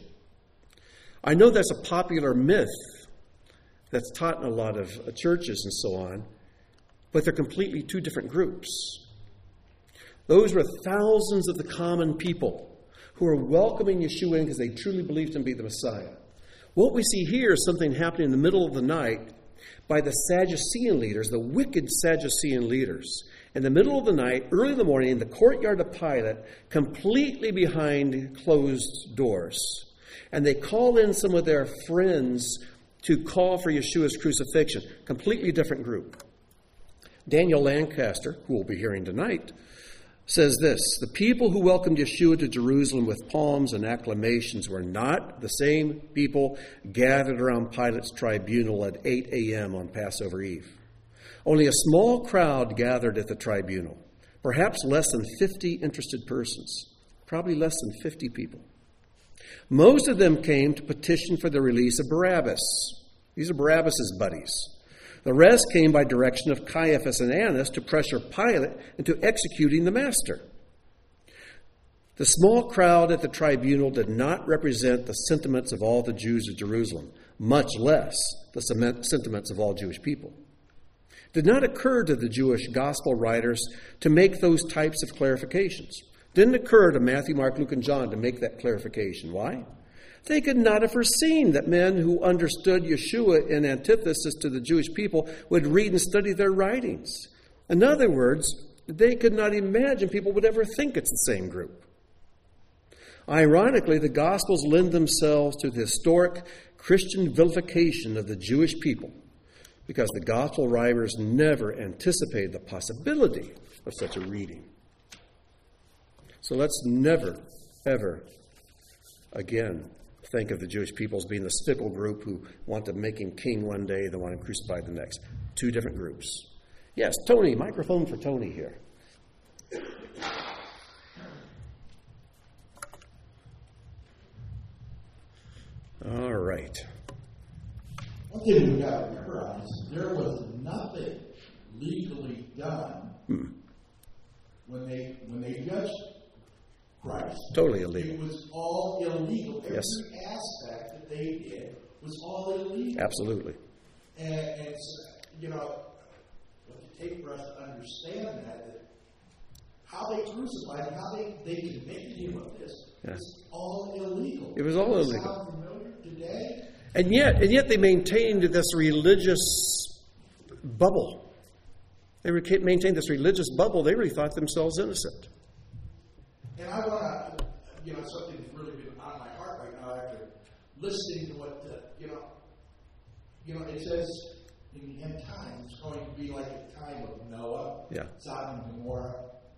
I know that's a popular myth that's taught in a lot of churches and so on, but they're completely two different groups. Those were thousands of the common people who are welcoming Yeshua in because they truly believed him to be the Messiah. What we see here is something happening in the middle of the night by the Sadducean leaders, the wicked Sadducean leaders. In the middle of the night, early in the morning, in the courtyard of Pilate, completely behind closed doors. And they call in some of their friends to call for Yeshua's crucifixion. Completely different group. Daniel Lancaster, who we'll be hearing tonight, says this: the people who welcomed Yeshua to Jerusalem with palms and acclamations were not the same people gathered around Pilate's tribunal at eight a.m. on Passover Eve. Only a small crowd gathered at the tribunal, perhaps less than fifty interested persons, probably less than fifty people. Most of them came to petition for the release of Barabbas. These are Barabbas' buddies. The rest came by direction of Caiaphas and Annas to pressure Pilate into executing the master. The small crowd at the tribunal did not represent the sentiments of all the Jews of Jerusalem, much less the sentiments of all Jewish people. It did not occur to the Jewish gospel writers to make those types of clarifications. It didn't occur to Matthew, Mark, Luke, and John to make that clarification. Why? They could not have foreseen that men who understood Yeshua in antithesis to the Jewish people would read and study their writings. In other words, they could not imagine people would ever think it's the same group. Ironically, the Gospels lend themselves to the historic Christian vilification of the Jewish people because the Gospel writers never anticipated the possibility of such a reading. So let's never, ever again think of the Jewish people as being this fickle group who want to make him king one day, they want him crucified the next. Two different groups. Yes, Tony, microphone for Tony here. All right. One thing we got to remember on is there was nothing legally done Hmm. when they when they judged Christ. Totally illegal. It was all illegal. Every Yes. aspect that they did was all illegal. Absolutely. And, and so, you know, what it takes for us to understand that, that how they crucified him, how they, they convicted him of this, Yeah. was all illegal. It was all Does that illegal. sound familiar today? And yet, and yet they maintained this religious bubble. They maintained this religious bubble. They really thought themselves innocent. And I want to, you know, something that's really been on my heart right now after listening to what, the, you know, you know, it says in the end times it's going to be like the time of Noah, Yeah. Sodom and Gomorrah.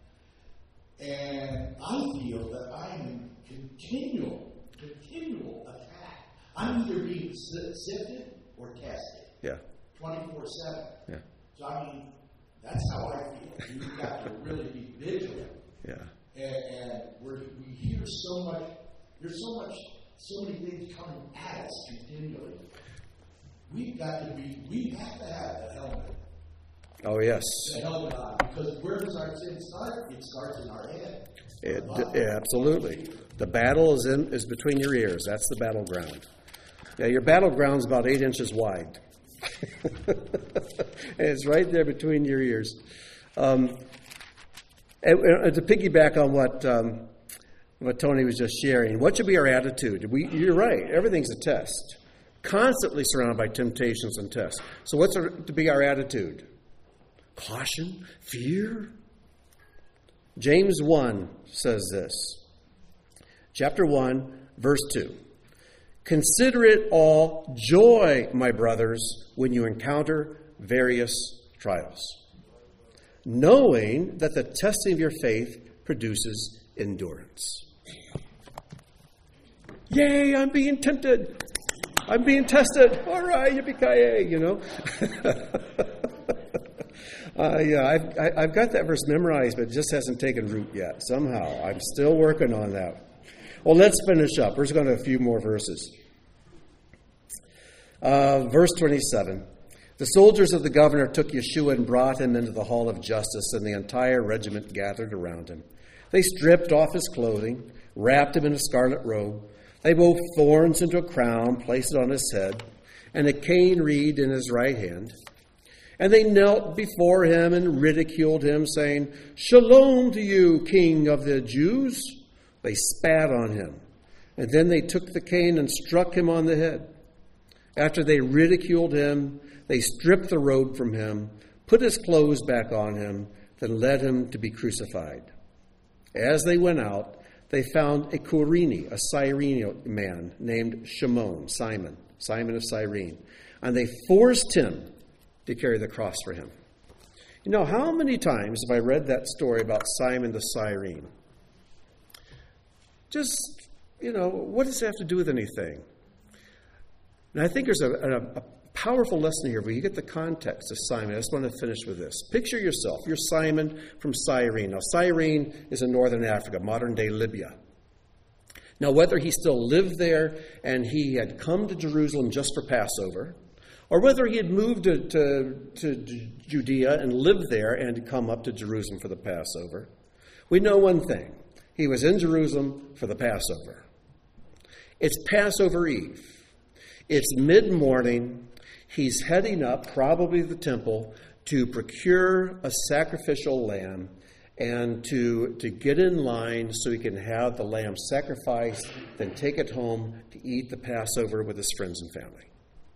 And I feel that I'm in continual, continual attack. I'm either being sifted or tested Yeah. twenty-four seven. Yeah. So, I mean, that's how I feel. You've got to really be vigilant. Yeah. And, and we're, we hear so much, there's so much, so many things coming at us continually. We've got to be, we have to have the helmet, Oh, yes. the helmet on, because where does our sin start? It starts in our head. It, yeah, absolutely. The battle is in is between your ears. That's the battleground. Yeah, your battleground's about eight inches wide. And it's right there between your ears. Um, and, and to piggyback on what um, what Tony was just sharing, what should be our attitude? We, you're right. Everything's a test. Constantly surrounded by temptations and tests. So what's our, to be our attitude? Caution? Fear? James one says this. Chapter one, verse two. Consider it all joy, my brothers, when you encounter various trials, knowing that the testing of your faith produces endurance. Yay, I'm being tempted. I'm being tested. All right, yippee-ki-yay, you know. uh, yeah, I've, I, I've got that verse memorized, but it just hasn't taken root yet. Somehow, I'm still working on that. Well, let's finish up. We're just going to a few more verses. Uh, verse twenty-seven. The soldiers of the governor took Yeshua and brought him into the hall of justice, and the entire regiment gathered around him. They stripped off his clothing, wrapped him in a scarlet robe. They wove thorns into a crown, placed it on his head, and a cane reed in his right hand. And they knelt before him and ridiculed him, saying, "Shalom to you, King of the Jews." They spat on him, and then they took the cane and struck him on the head. After they ridiculed him, they stripped the robe from him, put his clothes back on him, then led him to be crucified. As they went out, they found a Quirene, a Cyrene man named Shimon, Simon, Simon of Cyrene, and they forced him to carry the cross for him. You know, how many times have I read that story about Simon the Cyrene? Just, you know, what does it have to do with anything? And I think there's a, a, a powerful lesson here where you get the context of Simon. I just want to finish with this. Picture yourself. You're Simon from Cyrene. Now, Cyrene is in northern Africa, modern-day Libya. Now, whether he still lived there and he had come to Jerusalem just for Passover, or whether he had moved to, to, to Judea and lived there and had come up to Jerusalem for the Passover, we know one thing. He was in Jerusalem for the Passover. It's Passover Eve. It's mid-morning. He's heading up, probably the temple, to procure a sacrificial lamb and to, to get in line so he can have the lamb sacrificed, then take it home to eat the Passover with his friends and family.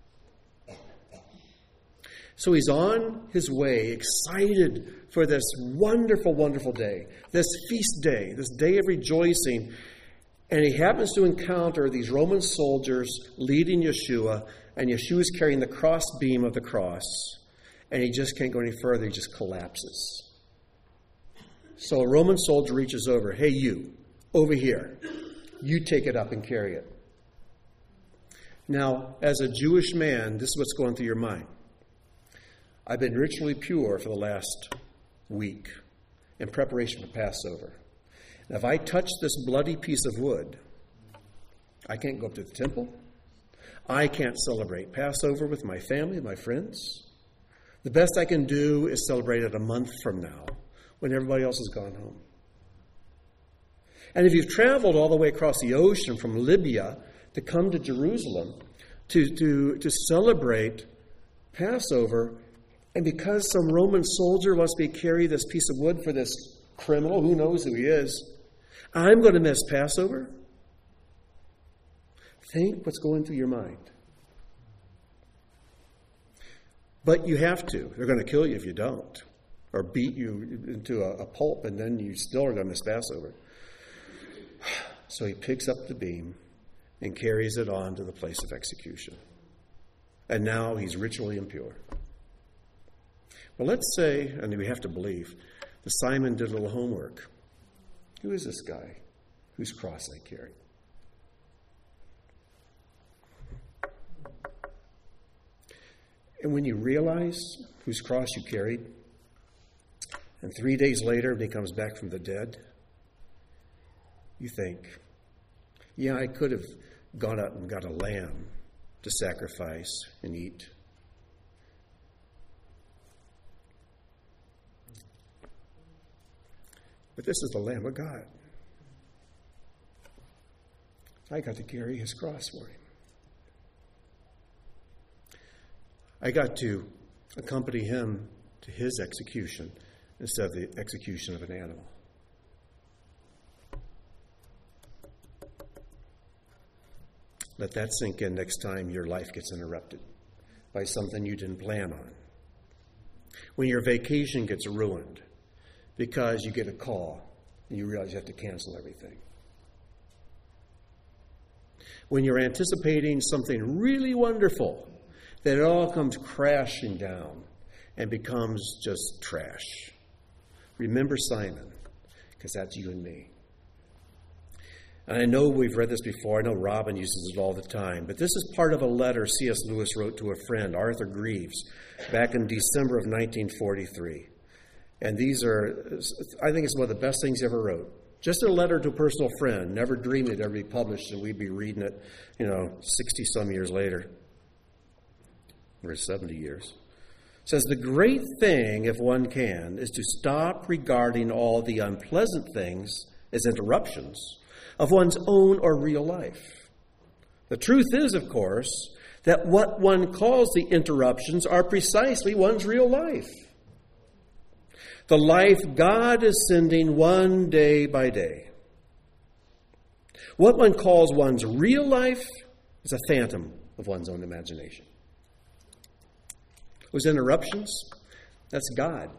So he's on his way, excited for this wonderful, wonderful day, this feast day, this day of rejoicing. And he happens to encounter these Roman soldiers leading Yeshua, and Yeshua's carrying the cross beam of the cross, and he just can't go any further. He just collapses. So a Roman soldier reaches over. "Hey, you, over here. You take it up and carry it." Now, as a Jewish man, this is what's going through your mind. I've been ritually pure for the last week in preparation for Passover. Now, if I touch this bloody piece of wood, I can't go up to the temple. I can't celebrate Passover with my family, my friends. The best I can do is celebrate it a month from now when everybody else has gone home. And if you've traveled all the way across the ocean from Libya to come to Jerusalem to, to, to celebrate Passover, and because some Roman soldier wants me to carry this piece of wood for this criminal, who knows who he is, I'm going to miss Passover? Think what's going through your mind. But you have to. They're going to kill you if you don't, or beat you into a, a pulp, and then you still are going to miss Passover. So he picks up the beam and carries it on to the place of execution. And now he's ritually impure. Well, let's say, and we have to believe, that Simon did a little homework. Who is this guy whose cross I carry? And when you realize whose cross you carried, and three days later when he comes back from the dead, you think, yeah, I could have gone out and got a lamb to sacrifice and eat. But this is the Lamb of God. I got to carry his cross for him. I got to accompany him to his execution instead of the execution of an animal. Let that sink in next time your life gets interrupted by something you didn't plan on. When your vacation gets ruined because you get a call and you realize you have to cancel everything. When you're anticipating something really wonderful, that it all comes crashing down and becomes just trash. Remember Simon. because that's you and me. And I know we've read this before. I know Robin uses it all the time. But this is part of a letter C S. Lewis wrote to a friend, Arthur Greaves, back in December of nineteen forty-three. And these are, I think it's one of the best things he ever wrote. Just a letter to a personal friend, never dreaming it'd ever be published and we'd be reading it, you know, sixty-some years later. Or seventy years. It says, the great thing, if one can, is to stop regarding all the unpleasant things as interruptions of one's own or real life. The truth is, of course, that what one calls the interruptions are precisely one's real life. The life God is sending one day by day. What one calls one's real life is a phantom of one's own imagination. Those interruptions, that's God.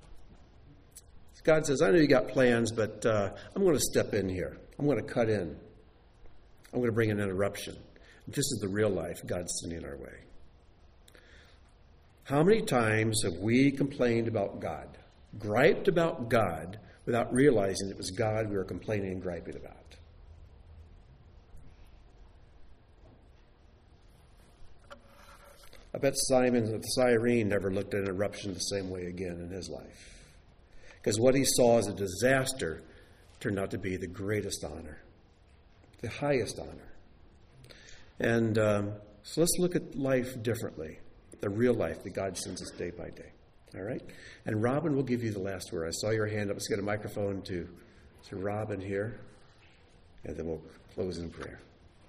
God says, I know you got plans, but uh, I'm going to step in here. I'm going to cut in. I'm going to bring an interruption. This is the real life God's sending our way. How many times have we complained about God, griped about God, without realizing it was God we were complaining and griping about? I bet Simon of Cyrene never looked at an eruption the same way again in his life. Because what he saw as a disaster turned out to be the greatest honor, the highest honor. And um, so let's look at life differently, the real life that God sends us day by day. All right? And Robin will give you the last word. I saw your hand up. Let's get a microphone to, to Robin here, and then we'll close in prayer.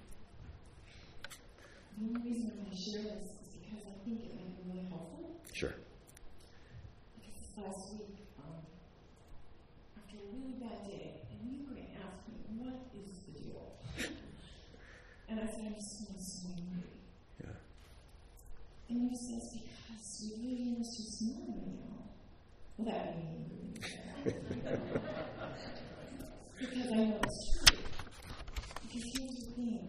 The only reason I'm going to share this is because I think it might be really helpful. Sure. Because last week, um, after a really bad day, and you were going to ask me, what is the deal? And I said, I just want to so angry. Yeah. And you says, because you really was just morning, you know. Well, that made me angry. Because I know it's true. Because here's the thing.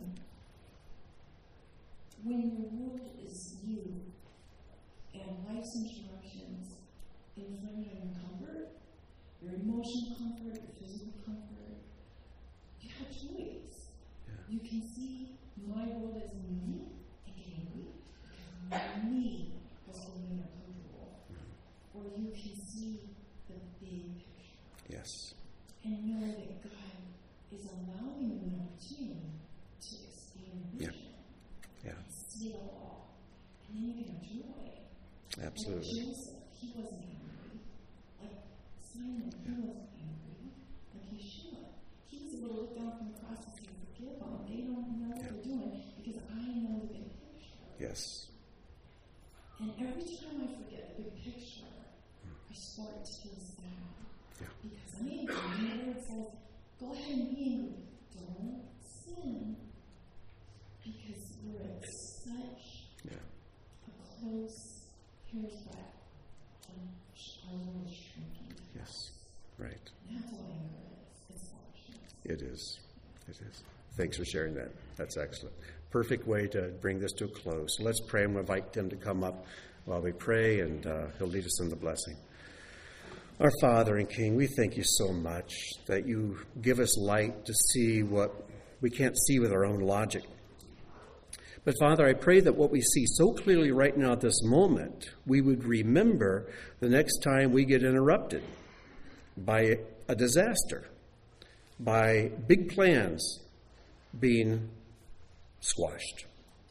When your world is you, and life's interruptions infringe on your comfort, your emotional comfort, your physical comfort, you have choice. Yeah. You can see my world as me and get angry because me has made me uncomfortable. Or you can see the big picture. Yes. And know that God is allowing you an opportunity to expand vision. Yeah. Yeah. See it all. And then you can enjoy. Absolutely. Like Joseph, he wasn't angry. Like Simon, he wasn't angry. Like Yeshua, he was able to look down from the cross and say, forgive them. They don't know what they're doing because I know the big picture. Yes. And every time I forget the big picture, I start to feel sad. Yeah. Because I'm angry. And the word says, go ahead and be angry. Don't sin. Because we're at such Yeah. a close, here's that, um, our world is shrinking. Yes. Right. That's what anger is. It's selfishness. It is. It is. Thanks for sharing that. That's excellent. Perfect way to bring this to a close. So let's pray. I'm going to invite Tim to come up while we pray, and uh, he'll lead us in the blessing. Our Father and King, we thank you so much that you give us light to see what we can't see with our own logic. But Father, I pray that what we see so clearly right now at this moment, we would remember the next time we get interrupted by a disaster, by big plans being squashed.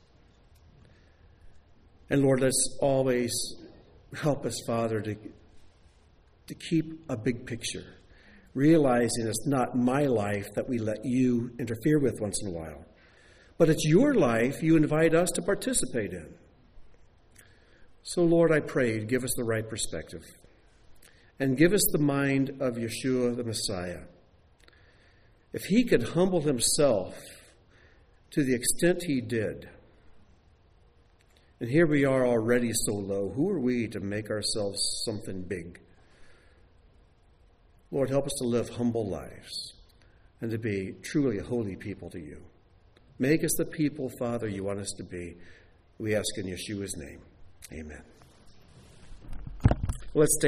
And Lord, let's always help us, Father, to, to keep a big picture, realizing it's not my life that we let you interfere with once in a while. But it's your life you invite us to participate in. So, Lord, I pray, give us the right perspective. And give us the mind of Yeshua the Messiah. If he could humble himself to the extent he did, and here we are already so low, who are we to make ourselves something big? Lord, help us to live humble lives and to be truly a holy people to you. Make us the people, Father, you want us to be. We ask in Yeshua's name. Amen. Let's stay.